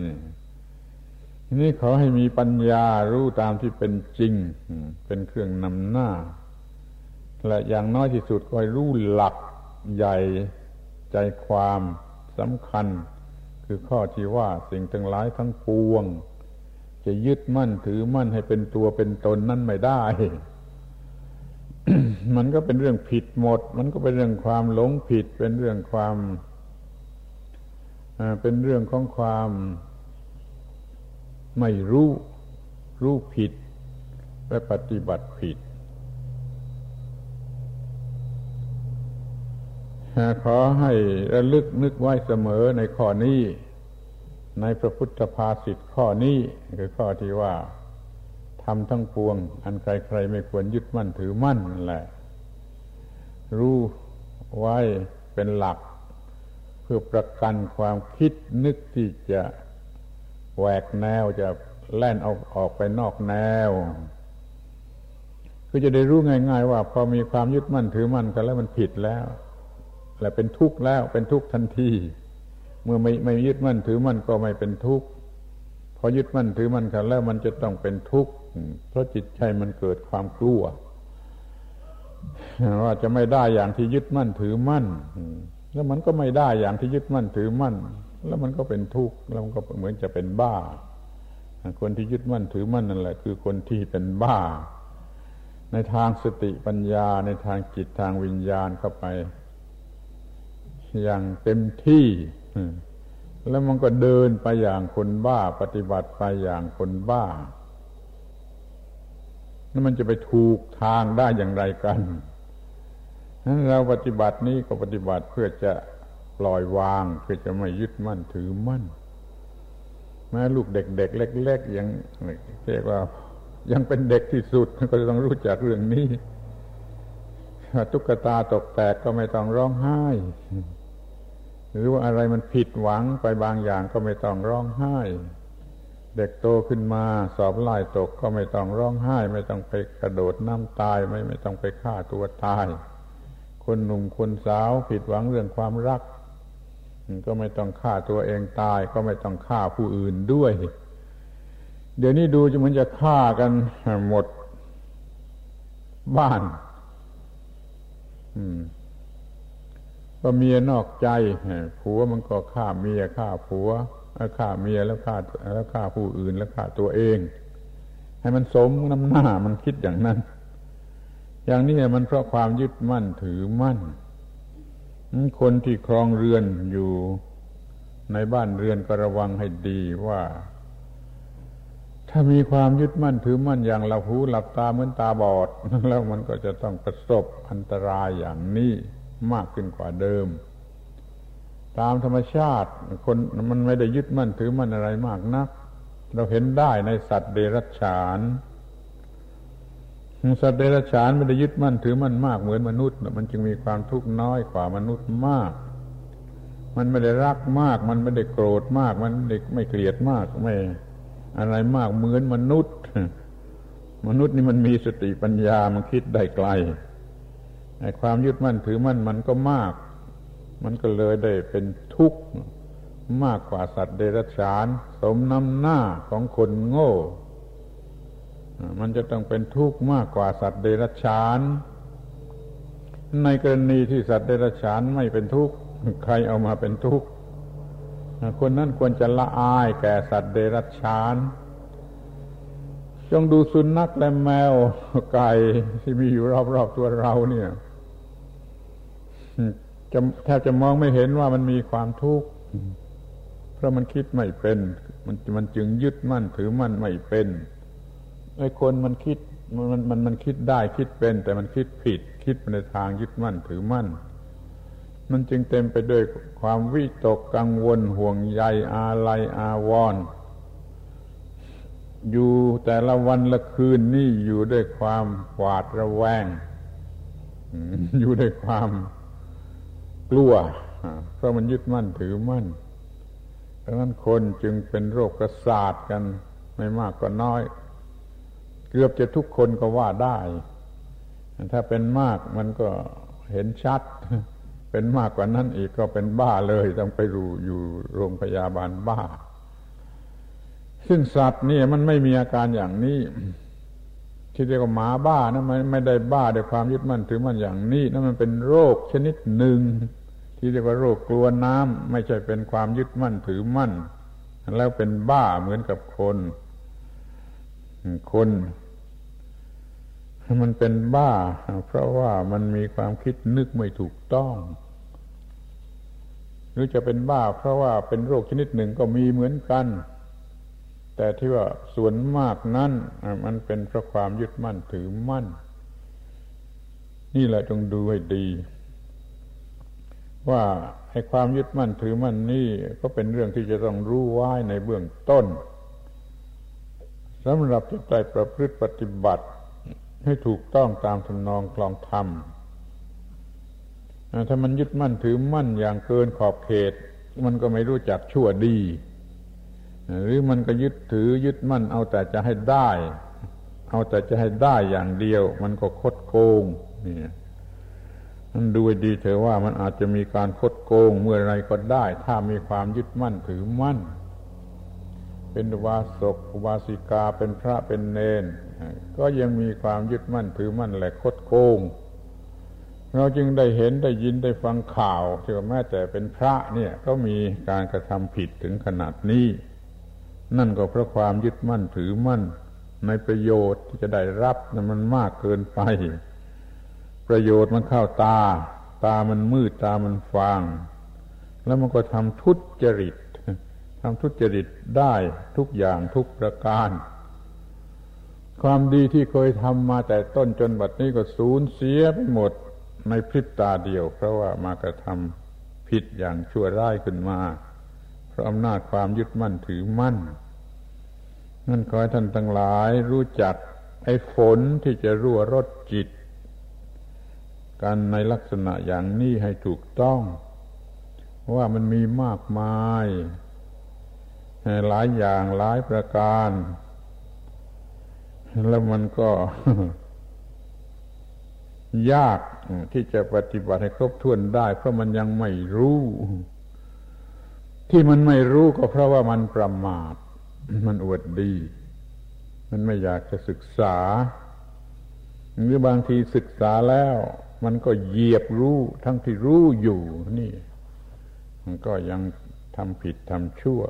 Speaker 1: นี่ขอให้มีปัญญารู้ตามที่เป็นจริงเป็นเครื่องนำหน้าและอย่างน้อยที่สุดก็ให้รู้หลักใหญ่ใจความสำคัญคือข้อที่ว่าสิ่งทั้งหลายทั้งปวงจะยึดมั่นถือมั่นให้เป็นตัวเป็นตนนั่นไม่ได้ มันก็เป็นเรื่องผิดหมดมันก็เป็นเรื่องความหลงผิดเป็นเรื่องความเป็นเรื่องของความไม่รู้ผิดและปฏิบัติผิดขอให้ระลึกนึกไว้เสมอในข้อนี้ในพระพุทธภาษิตข้อนี้คือข้อที่ว่าทำทั้งปวงอันใครๆไม่ควรยึดมั่นถือมั่นนั่นแหละรู้ไว้เป็นหลักเพื่อประกันความคิดนึกที่จะแหวกแนวจะแล่นออกไปนอกแนวคือจะได้รู้ง่ายๆว่าพอมีความยึดมั่นถือมั่นกันแล้วมันผิดแล้วและเป็นทุกข์แล้วเป็นทุกข์ทันทีเมื่อไม่ยึดมั่นถือมั่นก็ไม่เป็นทุกข์พอยึดมั่นถือมั่นกันแล้วมันจะต้องเป็นทุกข์เพราะจิตใจมันเกิดความกลัวว่าจะไม่ได้อย่างที่ยึดมั่นถือมั่นแล้วมันก็ไม่ได้อย่างที่ยึดมั่นถือมั่นแล้วมันก็เป็นทุกข์แล้วมันก็เหมือนจะเป็นบ้าคนที่ยึดมั่นถือมั่นนั่นแหละคือคนที่เป็นบ้าในทางสติปัญญาในทางจิตทางวิญญาณเข้าไปอย่างเต็มที่แล้วมันก็เดินไปอย่างคนบ้าปฏิบัติไปอย่างคนบ้าแล้วมันจะไปถูกทางได้อย่างไรกันนั้นเราปฏิบัตินี้ก็ปฏิบัติเพื่อจะปล่อยวางเพื่อจะไม่ยึดมั่นถือมั่นแม้ลูกเด็กๆเล็กๆยังเรียกว่ายังเป็นเด็กที่สุดก็จะต้องรู้จักเรื่องนี้ตุ๊กตาตกแตกก็ไม่ต้องร้องไห้หรือว่าอะไรมันผิดหวังไปบางอย่างก็ไม่ต้องร้องไห้เด็กโตขึ้นมาสอบไล่ตกก็ไม่ต้องร้องไห้ไม่ต้องไปกระโดดน้ำตายไม่ต้องไปฆ่าตัวตายคนหนุ่มคนสาวผิดหวังเรื่องความรักก็ไม่ต้องฆ่าตัวเองตายก็ไม่ต้องฆ่าผู้อื่นด้วยเดี๋ยวนี้ดูจะเหมือนจะฆ่ากันหมดบ้านก็เมียนอกใจผัวมันก็ฆ่าเมียฆ่าผัวฆ่าเมียแล้วฆ่าผู้อื่นแล้วฆ่าตัวเองให้มันสมน้ำหน้ามันคิดอย่างนั้นอย่างนี้มันเพราะความยึดมั่นถือมั่นคนที่ครองเรือนอยู่ในบ้านเรือนก็ระวังให้ดีว่าถ้ามีความยึดมั่นถือมั่นอย่างหลับหูหลับตาเหมือนตาบอดแล้วมันก็จะต้องประสบอันตรายอย่างนี้มากขึ้นกว่าเดิมตามธรรมชาติคนมันไม่ได้ยึดมั่นถือมั่นอะไรมากนักเราเห็นได้ในสัตว์เดรัจฉานสัตว์เดรัจฉานไม่ได้ยึดมั่นถือมั่นมากเหมือนมนุษย์มันจึงมีความทุกข์น้อยกว่ามนุษย์มากมันไม่ได้รักมากมันไม่ได้โกรธมากมันไม่เกลียดมากไม่อะไรมากเหมือนมนุษย์นี่มันมีสติปัญญามันคิดได้ไกลไอ้ความยึดมั่นถือมั่นมันก็มากมันก็เลยได้เป็นทุกข์มากกว่าสัตว์เดรัจฉานสมน้ำหน้าของคนโง่มันจะต้องเป็นทุกข์มากกว่าสัตว์เดรัจฉานในกรณีที่สัตว์เดรัจฉานไม่เป็นทุกข์ใครเอามาเป็นทุกข์คนนั้นควรจะละอายแก่สัตว์เดรัจฉานจงดูสุนัขและแมวไก่ที่มีอยู่รอบๆตัวเราเนี่ยแทบจะมองไม่เห็นว่ามันมีความทุกข์เพราะมันคิดไม่เป็นมันจึงยึดมั่นถือมั่นไม่เป็นไอ้คนมันคิดมันคิดได้คิดเป็นแต่มันคิดผิดคิดไปในทางยึดมั่นถือมั่นมันจึงเต็มไปด้วยความวิตกกังวลห่วงใยอาลัยอาวรณ์อยู่แต่ละวันละคืนนี่อยู่ด้วยความหวาดระแวงอยู่ด้วยความกลัวเพราะมันยึดมั่นถือมั่นดังนั้นคนจึงเป็นโรคประสาทกันไม่มากก็น้อยเกือบจะทุกคนก็ว่าได้ถ้าเป็นมากมันก็เห็นชัดเป็นมากกว่านั้นอีกก็เป็นบ้าเลยต้องไปอยู่โรงพยาบาลบ้าซึ่งสัตว์นี่มันไม่มีอาการอย่างนี้ที่เรียกว่าหมาบ้านะมันไม่ได้บ้าด้วยความยึดมั่นถือมั่นอย่างนี้นั่นมันเป็นโรคชนิดหนึ่งที่เรียกว่าโรคกลัวน้ำไม่ใช่เป็นความยึดมั่นถือมั่นแล้วเป็นบ้าเหมือนกับคนมันเป็นบ้าเพราะว่ามันมีความคิดนึกไม่ถูกต้องหรือจะเป็นบ้าเพราะว่าเป็นโรคชนิดหนึ่งก็มีเหมือนกันแต่ที่ว่าส่วนมากนั้นมันเป็นเพราะความยึดมั่นถือมั่นนี่แหละต้องดูให้ดีว่าให้ความยึดมั่นถือมั่นนี่ก็เป็นเรื่องที่จะต้องรู้ไว้ในเบื้องต้นสำหรับจะได้ประพฤติปฏิบัติให้ถูกต้องตามทำนองคลองธรรมถ้ามันยึดมั่นถือมั่นอย่างเกินขอบเขตมันก็ไม่รู้จักชั่วดีหรือมันก็ยึดมั่นเอาแต่จะให้ได้อย่างเดียวมันก็คดโกงนี่มันดูดีเถอะว่ามันอาจจะมีการคดโกงเมื่อไรก็ได้ถ้ามีความยึดมั่นถือมั่นเป็นอุบาสกอุบาสิกาเป็นพระเป็นเณรก็ยังมีความยึดมั่นถือมั่นและคดโกงเราจึงได้เห็นได้ยินได้ฟังข่าวที่ว่าแม้แต่เป็นพระเนี่ยก็มีการกระทำผิดถึงขนาดนี้นั่นก็เพราะความยึดมั่นถือมั่นในประโยชน์ที่จะได้รับนั้นมันมากเกินไปประโยชน์มันเข้าตามันมืดตามันฟางแล้วมันก็ทำทุจริตได้ทุกอย่างทุกประการความดีที่เคยทำมาแต่ต้นจนบัดนี้ก็สูญเสียไปหมดในพริบตาเดียวเพราะว่ามากระทำผิดอย่างชั่วร้ายขึ้นมาเพราะอำนาจความยึดมั่นถือมั่นนั่นขอให้ท่านทั้งหลายรู้จักไอ้ฝนที่จะรั่วรดจิตกันในลักษณะอย่างนี้ให้ถูกต้องว่ามันมีมากมายหลายอย่างหลายประการแล้วมันก็ ยากที่จะปฏิบัติให้ครบถ้วนได้เพราะมันยังไม่รู้ที่มันไม่รู้ก็เพราะว่ามันประมาทมันอวดดีมันไม่อยากจะศึกษาหรือบางทีศึกษาแล้วมันก็เหยียบรู้ทั้งที่รู้อยู่นี่มันก็ยังทำผิดทำชั่ว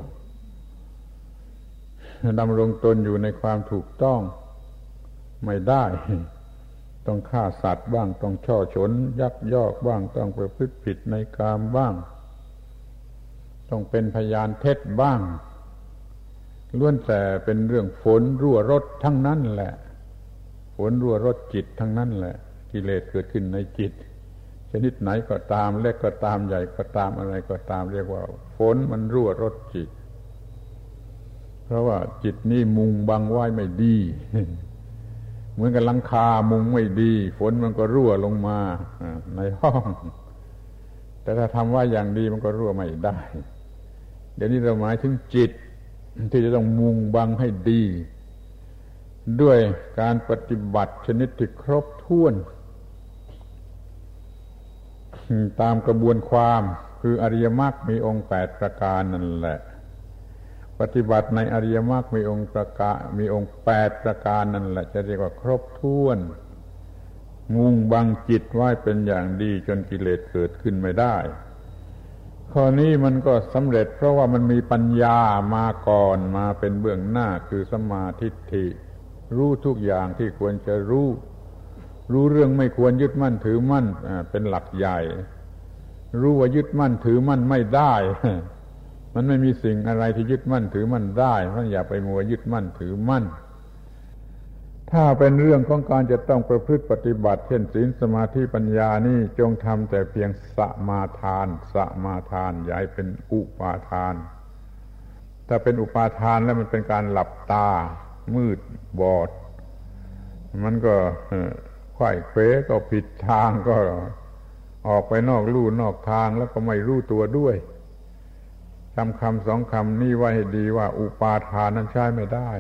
Speaker 1: ดำรงตนอยู่ในความถูกต้องไม่ได้ต้องฆ่าสัตว์บ้างต้องช่อฉนยักยอกบ้างต้องประพฤติผิดในกามบ้างต้องเป็นพยานเท็จบ้างล้วนแต่เป็นเรื่องฝนรั่วรดทั้งนั้นแหละฝนรั่วรดจิตทั้งนั้นแหละกิเลสเกิดขึ้นในจิตชนิดไหนก็ตามเล็กก็ตามใหญ่ก็ตามอะไรก็ตามเรียกว่าฝนมันรั่วรดจิตเพราะว่าจิตนี่มุงบังไว้ไม่ดีเหมือนกับหลังคามุงไม่ดีฝนมันก็รั่วลงมาในห้องแต่ถ้าทำไว้อย่างดีมันก็รั่วไม่ได้เดี๋ยวนี้เราหมายถึงจิตที่จะต้องมุงบังให้ดีด้วยการปฏิบัติชนิดที่ครบถ้วนตามกระบวนความคืออริยมรรคมีองค์8ประการนั่นแหละปฏิบัติในอริยมรรคมีองค์8ประการนั่นแหละจะเรียกว่าครบถ้วนมุงบังจิตไว้เป็นอย่างดีจนกิเลสเกิดขึ้นไม่ได้ข้อนี้มันก็สำเร็จเพราะว่ามันมีปัญญามาก่อนมาเป็นเบื้องหน้าคือสัมมาทิฏฐิรู้ทุกอย่างที่ควรจะรู้เรื่องไม่ควรยึดมั่นถือมั่นเป็นหลักใหญ่รู้ว่ายึดมั่นถือมั่นไม่ได้มันไม่มีสิ่งอะไรที่ยึดมั่นถือมั่นได้เพราะอย่าไปมัวยึดมั่นถือมั่นถ้าเป็นเรื่องของการจะต้องประพฤติปฏิบัติเช่นศีลสมาธิปัญญานี่จงทำแต่เพียงสมาทานอย่าให้เป็นอุปาทานถ้าเป็นอุปาทานแล้วมันเป็นการหลับตามืดบอดมันก็ไขว้เขวก็ผิดทางก็ออกไปนอกลู่นอกทางแล้วก็ไม่รู้ตัวด้วยจำคำสองคำนี้ไว้ให้ดีว่าอุปาทานนั้นใช้ไม่ได้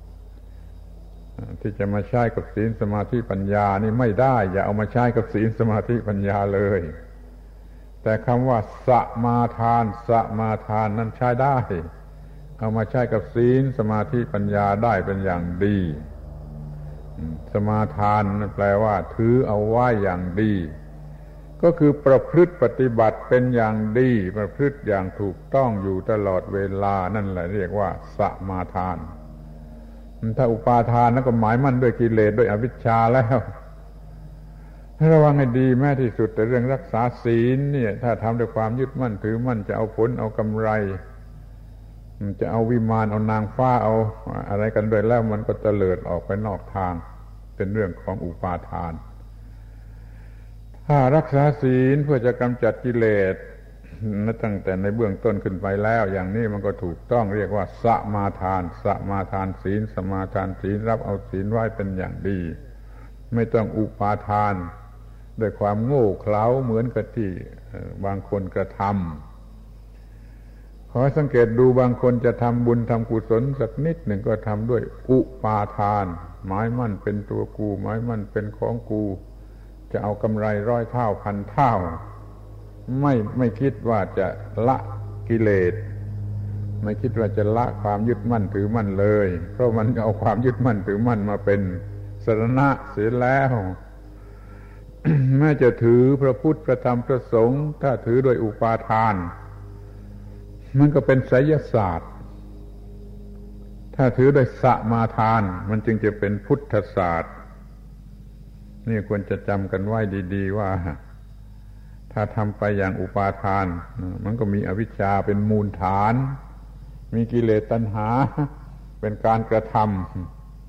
Speaker 1: ที่จะมาใช้กับศีลสมาธิปัญญานี่ไม่ได้อย่าเอามาใช้กับศีลสมาธิปัญญาเลยแต่คำว่าสมาทานนั้นใช้ได้เอามาใช้กับศีลสมาธิปัญญาได้เป็นอย่างดีสมาทานนั่นแปลว่าถือเอาไว้อย่างดีก็คือประพฤติปฏิบัติเป็นอย่างดีประพฤติอย่างถูกต้องอยู่ตลอดเวลานั่นแหละเรียกว่าสมาทานถ้าอุปาทานนั้นก็หมายมั่นด้วยกิเลสด้วยอวิชชาแล้วให้ระวังให้ดีแม้ที่สุดแต่เรื่องรักษาศีลเนี่ยถ้าทำด้วยความยึดมั่นถือมั่นจะเอาผลเอากำไรจะเอาวิมานเอานางฟ้าเอาอะไรกันด้วยแล้วมันก็เตลิดออกไปนอกทางเป็นเรื่องของอุปาทานถ้ารักษาศีลเพื่อจะกำจัดกิเลสตั้งแต่ในเบื้องต้นขึ้นไปแล้วอย่างนี้มันก็ถูกต้องเรียกว่าสมาทานศีลสมาทานศีลรับเอาศีลไว้เป็นอย่างดีไม่ต้องอุปาทานด้วยความโง่เขลาเหมือนกับที่บางคนกระทำขอสังเกตดูบางคนจะทำบุญทำกุศลสักนิดหนึ่งก็ทำด้วยอุปาทานหมายมั่นเป็นตัวกูหมายมั่นเป็นของกูจะเอากำไร100 เท่าพันเท่าไม่คิดว่าจะละกิเลสไม่คิดว่าจะละความยึดมั่นถือมั่นเลยเพราะมันเอาความยึดมั่นถือมั่นมาเป็นสรณะเสียแล้ว แม้จะถือพระพุทธพระธรรมพระสงฆ์ถ้าถือโดยอุปาทานมันก็เป็นไสยศาสตร์ถ้าถือโดยสมาทานมันจึงจะเป็นพุทธศาสตร์นี่ควรจะจำกันไว้ดีๆว่าถ้าทำไปอย่างอุปาทานมันก็มีอวิชชาเป็นมูลฐานมีกิเลสตัณหาเป็นการกระทำ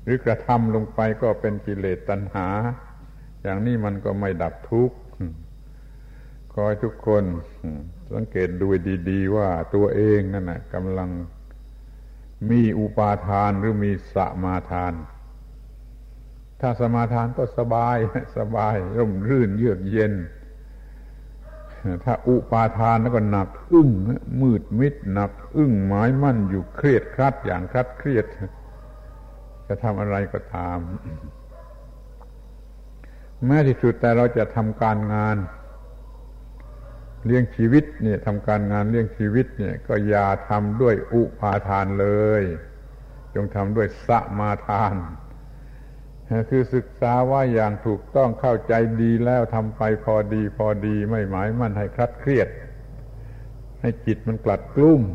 Speaker 1: รือกระทำลงไปก็เป็นกิเลสตัณหาอย่างนี้มันก็ไม่ดับทุกข์ขอให้ทุกคนสังเกตดูดีๆว่าตัวเองนั่นน่ะกำลังมีอุปาทานหรือมีสมาทานถ้าสมาทานก็สบายร่มรื่นเยือกเย็นถ้าอุปาทานแล้วก็หนักอึ้งมืดมิดหนักอึ้งหมายมั่นอยู่เครียดครัดอย่างครัดเครียดจะทำอะไรก็ตามแม้ที่สุดแต่เราจะทำการงานเลี้ยงชีวิตเนี่ยทำการงานเลี้ยงชีวิตเนี่ยก็อย่าทำด้วยอุปาทานเลยจงทำด้วยสมาทานคือศึกษาว่าอย่างถูกต้องเข้าใจดีแล้วทำไปพอดีไม่หมายมั่นให้คลัดเครียดให้จิตมันกลัดกลุ้ม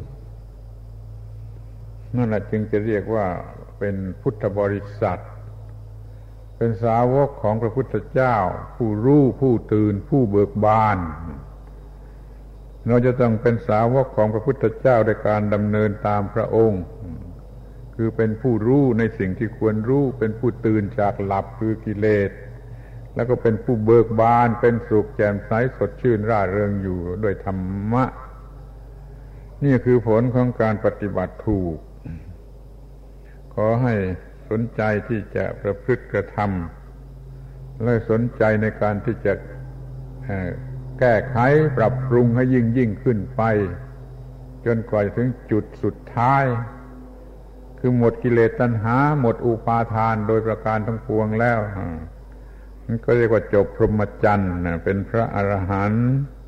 Speaker 1: นั่นแหละจึงจะเรียกว่าเป็นพุทธบริษัทเป็นสาวกของพระพุทธเจ้าผู้รู้ผู้ตื่นผู้เบิกบานเราจะต้องเป็นสาวกของพระพุทธเจ้าโดยการดำเนินตามพระองค์คือเป็นผู้รู้ในสิ่งที่ควรรู้เป็นผู้ตื่นจากหลับคือกิเลสแล้วก็เป็นผู้เบิกบานเป็นสุขแจ่มใสสดชื่นร่าเริงอยู่ด้วยธรรมะนี่คือผลของการปฏิบัติถูกขอให้สนใจที่จะประพฤติกระทำและสนใจในการที่จะแก้ไขปรับปรุงให้ยิ่งขึ้นไปจนกว่าถึงจุดสุดท้ายคือหมดกิเลสตัณหาหมดอุปาทานโดยประการทั้งปวงแล้วมันก็เรียกว่าจบพรหมจรรย์เป็นพระอรหันต์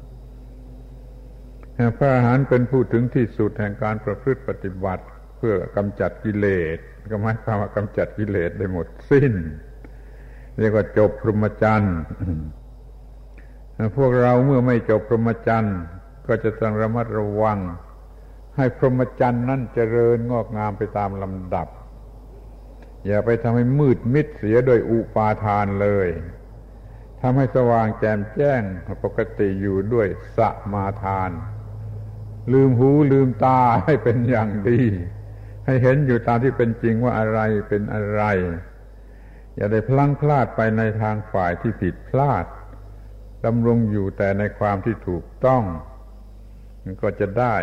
Speaker 1: พระอรหันต์เป็นผู้ถึงที่สุดแห่งการประพฤติปฏิบัติเพื่อกำจัดกิเลสก็หมายความว่ากำจัดกิเลสได้หมดสิ้นเรียกว่าจบพรหมจรรย์พวกเราเมื่อไม่จบพรหมจรรย์ก็จะต้องระมัดระวังให้พรหมจรรย์นั้นเจริญงอกงามไปตามลำดับอย่าไปทำให้มืดมิดเสียโดยอุปาทานเลยทำให้สว่างแจ่มแจ้งปกติอยู่ด้วยสมาทานลืมหูลืมตาให้เป็นอย่างดีให้เห็นอยู่ตามที่เป็นจริงว่าอะไรเป็นอะไรอย่าได้พลั้งพลาดไปในทางฝ่ายที่ผิดพลาดดำรงอยู่แต่ในความที่ถูกต้องก็จะได้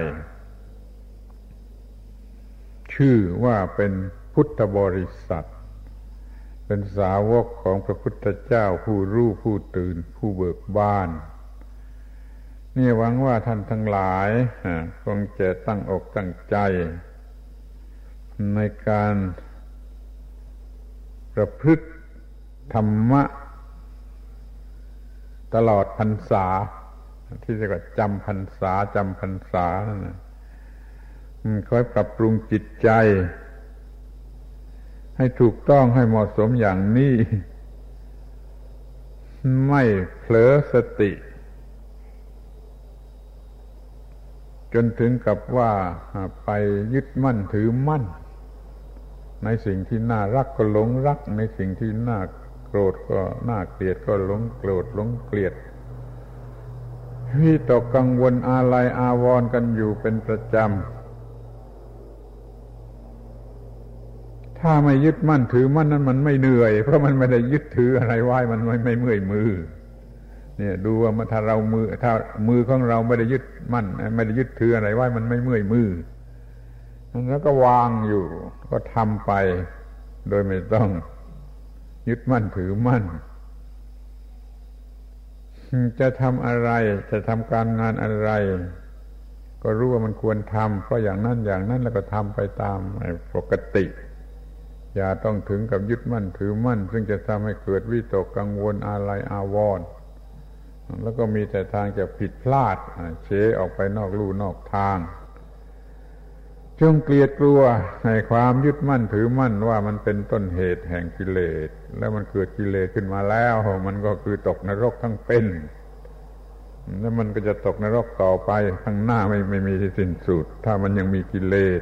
Speaker 1: ชื่อว่าเป็นพุทธบริษัทเป็นสาวกของพระพุทธเจ้าผู้รู้ผู้ตื่นผู้เบิกบานนี่หวังว่าท่านทั้งหลายคงจะตั้งอกตั้งใจในการประพฤติธรรมะตลอดพรรษาที่เรียกว่าจำพรรษานั่นนะคอยปรับปรุงจิตใจให้ถูกต้องให้เหมาะสมอย่างนี้ไม่เผลอสติจนถึงกับว่าไปยึดมั่นถือมั่นในสิ่งที่น่ารักก็หลงรักในสิ่งที่น่าโกรธก็น่าเกลียดก็หลงโกรธหลงเกลียดวิตกกังวลอาลัยอาวรณ์กันอยู่เป็นประจำถ้าไม่ยึดมั่นถือมั่นนั้นมันไม่เหนื่อยเพราะมันไม่ได้ยึดถืออะไรไว้มันไม่เมื่อยมือเนี่ยดูว่าถ้ามือของเราไม่ได้ยึดมั่นไม่ได้ยึดถืออะไรไว้มันไม่เมื่อยมือแล้วก็วางอยู่ก็ทำไปโดยไม่ต้องยึดมั่นถือมั่นจะทำอะไรจะทำการงานอะไรก็รู้ว่ามันควรทำเพราะอย่างนั้นแล้วก็ทำไปตามปกติอย่าต้องถึงกับยึดมั่นถือมั่นซึ่งจะทำให้เกิดวิตกกังวลอาลัยอาวรณ์แล้วก็มีแต่ทางจะผิดพลาดเฉออกไปนอกลู่นอกทางจงเกลียดกลัวให้ความยึดมั่นถือมั่นว่ามันเป็นต้นเหตุแห่งกิเลสแล้วมันเกิดกิเลสขึ้นมาแล้วมันก็คือตกนรกทั้งเป็นแล้วมันก็จะตกนรกต่อไปข้างหน้าไม่มีที่สิ้นสุดถ้ามันยังมีกิเลส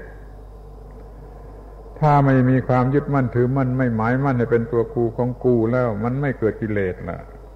Speaker 1: ถ้าไม่มีความยึดมั่นถือมั่นไม่หมายมั่นให้เป็นตัวกูของกูแล้วมันไม่เกิดกิเลสล่ะ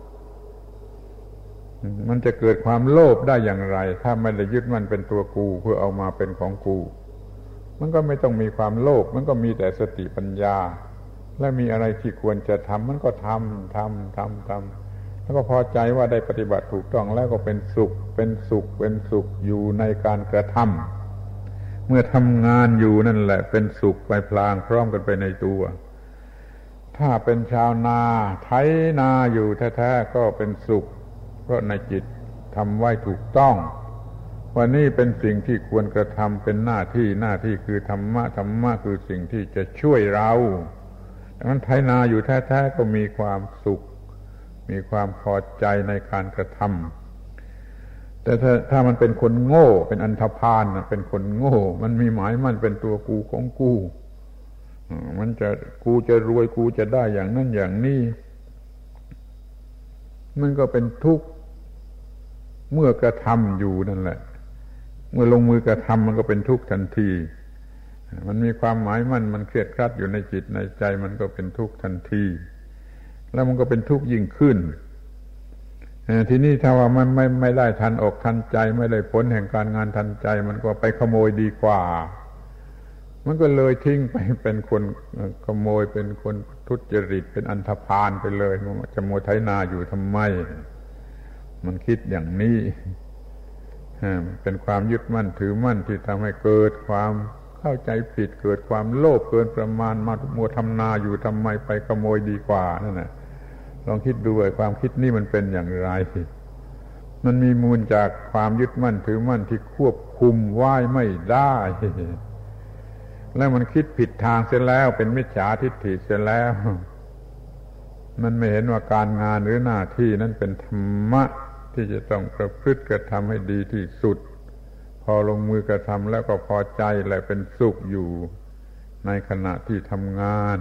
Speaker 1: มันจะเกิดความโลภได้อย่างไรถ้าไม่ได้ยึดมั่นเป็นตัวกูเพื่อเอามาเป็นของกูมันก็ไม่ต้องมีความโลภมันก็มีแต่สติปัญญาและมีอะไรที่ควรจะทำมันก็ทำแล้วก็พอใจว่าได้ปฏิบัติถูกต้องแล้วก็เป็นสุขอยู่ในการกระทำเมื่อทำงานอยู่นั่นแหละเป็นสุขไปพลางพร้อมกันไปในตัวถ้าเป็นชาวนาไถนาอยู่แท้ๆก็เป็นสุขเพราะในจิตทำไว้ถูกต้องวันนี้เป็นสิ่งที่ควรกระทำเป็นหน้าที่คือธรรมะคือสิ่งที่จะช่วยเราดังนั้นไถนาอยู่แท้ๆก็มีความสุขมีความพอใจในการกระทำแต่ถ้ามันเป็นคนโง่เป็นอันธพาลเป็นคนโง่มันมีหมายมั่นเป็นตัวกูของกูมันจะกูจะรวยกูจะได้อย่างนั้นอย่างนี้มันก็เป็นทุกข์เมื่อกระทำอยู่นั่นแหละเมื่อลงมือกระทำมันก็เป็นทุกข์ทันทีมันมีความหมายมั่นมันเครียดครัดอยู่ในจิตในใจมันก็เป็นทุกข์ทันทีแล้วมันก็เป็นทุกข์ยิ่งขึ้นทีนี้ถ้าว่ามันไม่ได้ทันอกทันใจไม่ได้ผลแห่งการงานทันใจมันก็ไปขโมยดีกว่ามันก็เลยทิ้งไปเป็นคนขโมยเป็นคนทุจริตเป็นอันธพาลไปเลยมันจะมัวไถนาอยู่ทำไมมันคิดอย่างนี้เป็นความยึดมั่นถือมั่นที่ทำให้เกิดความเข้าใจผิดเกิดความโลภเกินประมาณมามัวทำนาอยู่ทำไมไปขโมยดีกว่านั่นแหละลองคิดดูความคิดนี้มันเป็นอย่างไรมันมีมูลจากความยึดมั่นถือมั่นที่ควบคุมไว้ไม่ได้แล้วมันคิดผิดทางเสียแล้วเป็นมิจฉาทิฏฐิเสียแล้วมันไม่เห็นว่าการงานหรือหน้าที่นั้นเป็นธรรมะที่จะต้องประพฤติกระทำให้ดีที่สุดพอลงมือกระทำแล้วก็พอใจและเป็นสุขอยู่ในขณะที่ทำงาน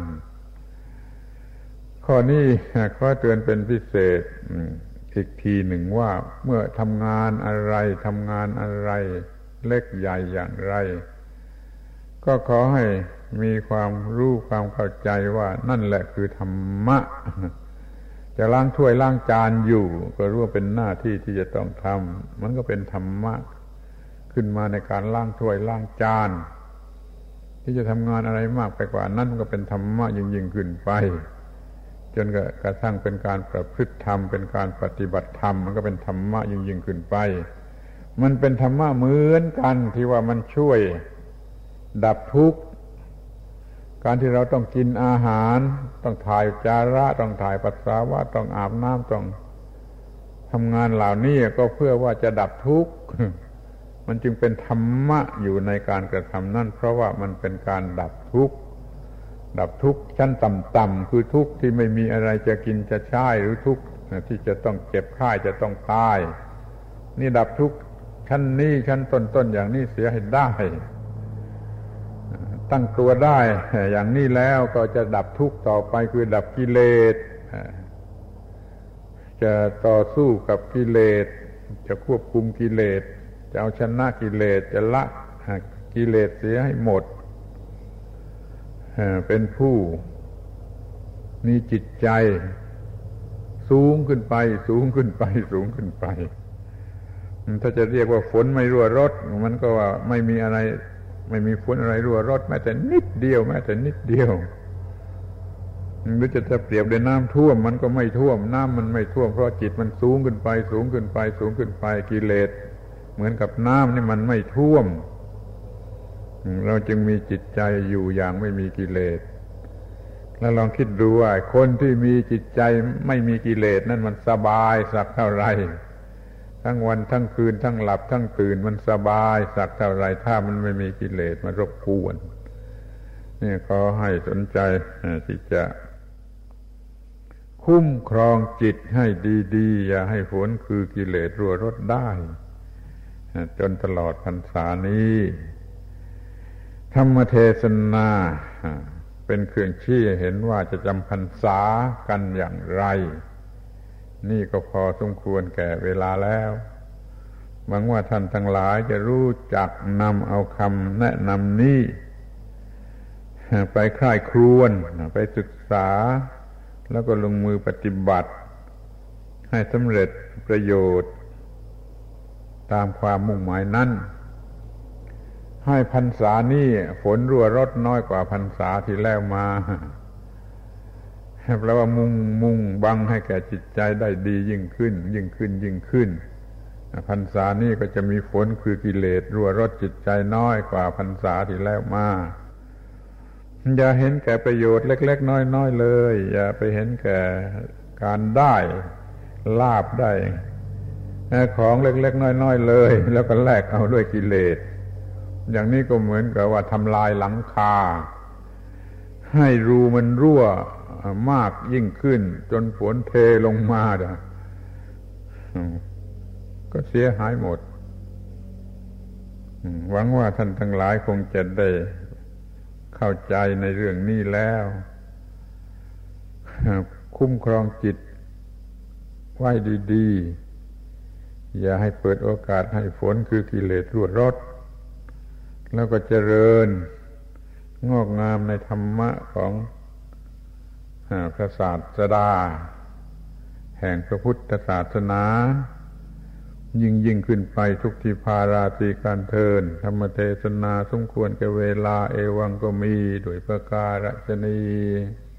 Speaker 1: ข้อนี้ขอเตือนเป็นพิเศษอีกทีหนึ่งว่าเมื่อทำงานอะไรเล็กใหญ่อย่างไรก็ขอให้มีความรู้ความเข้าใจว่านั่นแหละคือธรรมะจะล้างถ้วยล้างจานอยู่ก็รู้ว่าเป็นหน้าที่ที่จะต้องทำมันก็เป็นธรรมะขึ้นมาในการล้างถ้วยล้างจานที่จะทำงานอะไรมากไปกว่านั้นมันก็เป็นธรรมะยิ่งขึ้นไปจนกระทั่งเป็นการประพฤติธรรมเป็นการปฏิบัติธรรมมันก็เป็นธรรมะยิ่งขึ้นไปมันเป็นธรรมะเหมือนกันที่ว่ามันช่วยดับทุกข์การที่เราต้องกินอาหารต้องถ่ายจาระต้องถ่ายปัสสาวะต้องอาบน้ำต้องทำงานเหล่านี้ก็เพื่อว่าจะดับทุกข์มันจึงเป็นธรรมะอยู่ในการกระทำนั่นเพราะว่ามันเป็นการดับทุกข์ชั้นต่ำๆคือทุกข์ที่ไม่มีอะไรจะกินจะใช้หรือทุกข์ที่จะต้องเจ็บไข้จะต้องตายนี่ดับทุกข์ชั้นนี้ชั้นต้นๆอย่างนี้เสียให้ได้ตั้งตัวได้อย่างนี้แล้วก็จะดับทุกข์ต่อไปคือดับกิเลสจะต่อสู้กับกิเลสจะควบคุมกิเลสจะเอาชนะกิเลสจะละกิเลสเสียให้หมดเป็นผู้มีจิตใจสูงขึ้นไปถ้าจะเรียกว่าฝนไม่รั่วรดมันก็ว่าไม่มีฝนอะไรรั่วรดแม้แต่นิดเดียวหรือจะเปรียบด้วยน้ำท่วมมันก็ไม่ท่วมน้ำมันไม่ท่วมเพราะจิตมันสูงขึ้นไปกิเลสเหมือนกับน้ำนี่มันไม่ท่วมเราจึงมีจิตใจอยู่อย่างไม่มีกิเลสแล้วลองคิดดูว่าคนที่มีจิตใจไม่มีกิเลสนั่นมันสบายสักเท่าไรทั้งวันทั้งคืนทั้งหลับทั้งตื่นมันสบายสักเท่าไรถ้ามันไม่มีกิเลสมารบกวนนี่ขอให้สนใจที่จะคุ้มครองจิตให้ดีๆอย่าให้ฝนคือกิเลสรั่วรดได้จนตลอดพรรษานี้ธรรมเทศนาเป็นเครื่องชี้เห็นว่าจะจำพรรษากันอย่างไรนี่ก็พอสมควรแก่เวลาแล้วหวังว่าท่านทั้งหลายจะรู้จักนำเอาคำแนะนำนี้ไปใคร่ครวญไปศึกษาแล้วก็ลงมือปฏิบัติให้สำเร็จประโยชน์ตามความมุ่งหมายนั้นให้พรรษานี้ฝนรั่วรดน้อยกว่าพรรษาที่แล้วมาแปลว่ามุงบังให้แก่จิตใจได้ดียิ่งขึ้นพรรษานี้ก็จะมีฝนคือกิเลสรั่วรดจิตใจน้อยกว่าพรรษาที่แล้วมาอย่าเห็นแก่ประโยชน์เล็กๆน้อยๆเลยอย่าไปเห็นแก่การได้ลาภได้ของเล็กๆน้อยๆเลยแล้วก็แลกเอาด้วยกิเลสอย่างนี้ก็เหมือนกับว่าทำลายหลังคาให้รูมันรั่วมากยิ่งขึ้นจนฝนเทลงมาก็เสียหายหมดหวังว่าท่านทั้งหลายคงจะได้เข้าใจในเรื่องนี้แล้วคุ้มครองจิตไว้ดีๆอย่าให้เปิดโอกาสให้ฝนคือกิเลสรั่วรดแล้วก็เจริญงอกงามในธรรมะของพระศาสดาแห่งพระพุทธศาสนายิ่งขึ้นไปทุกที่พาราตรีการเทินธรรมเทศนาสมควรแก่เวลาเอวังก็มีโดยประการฉะนี้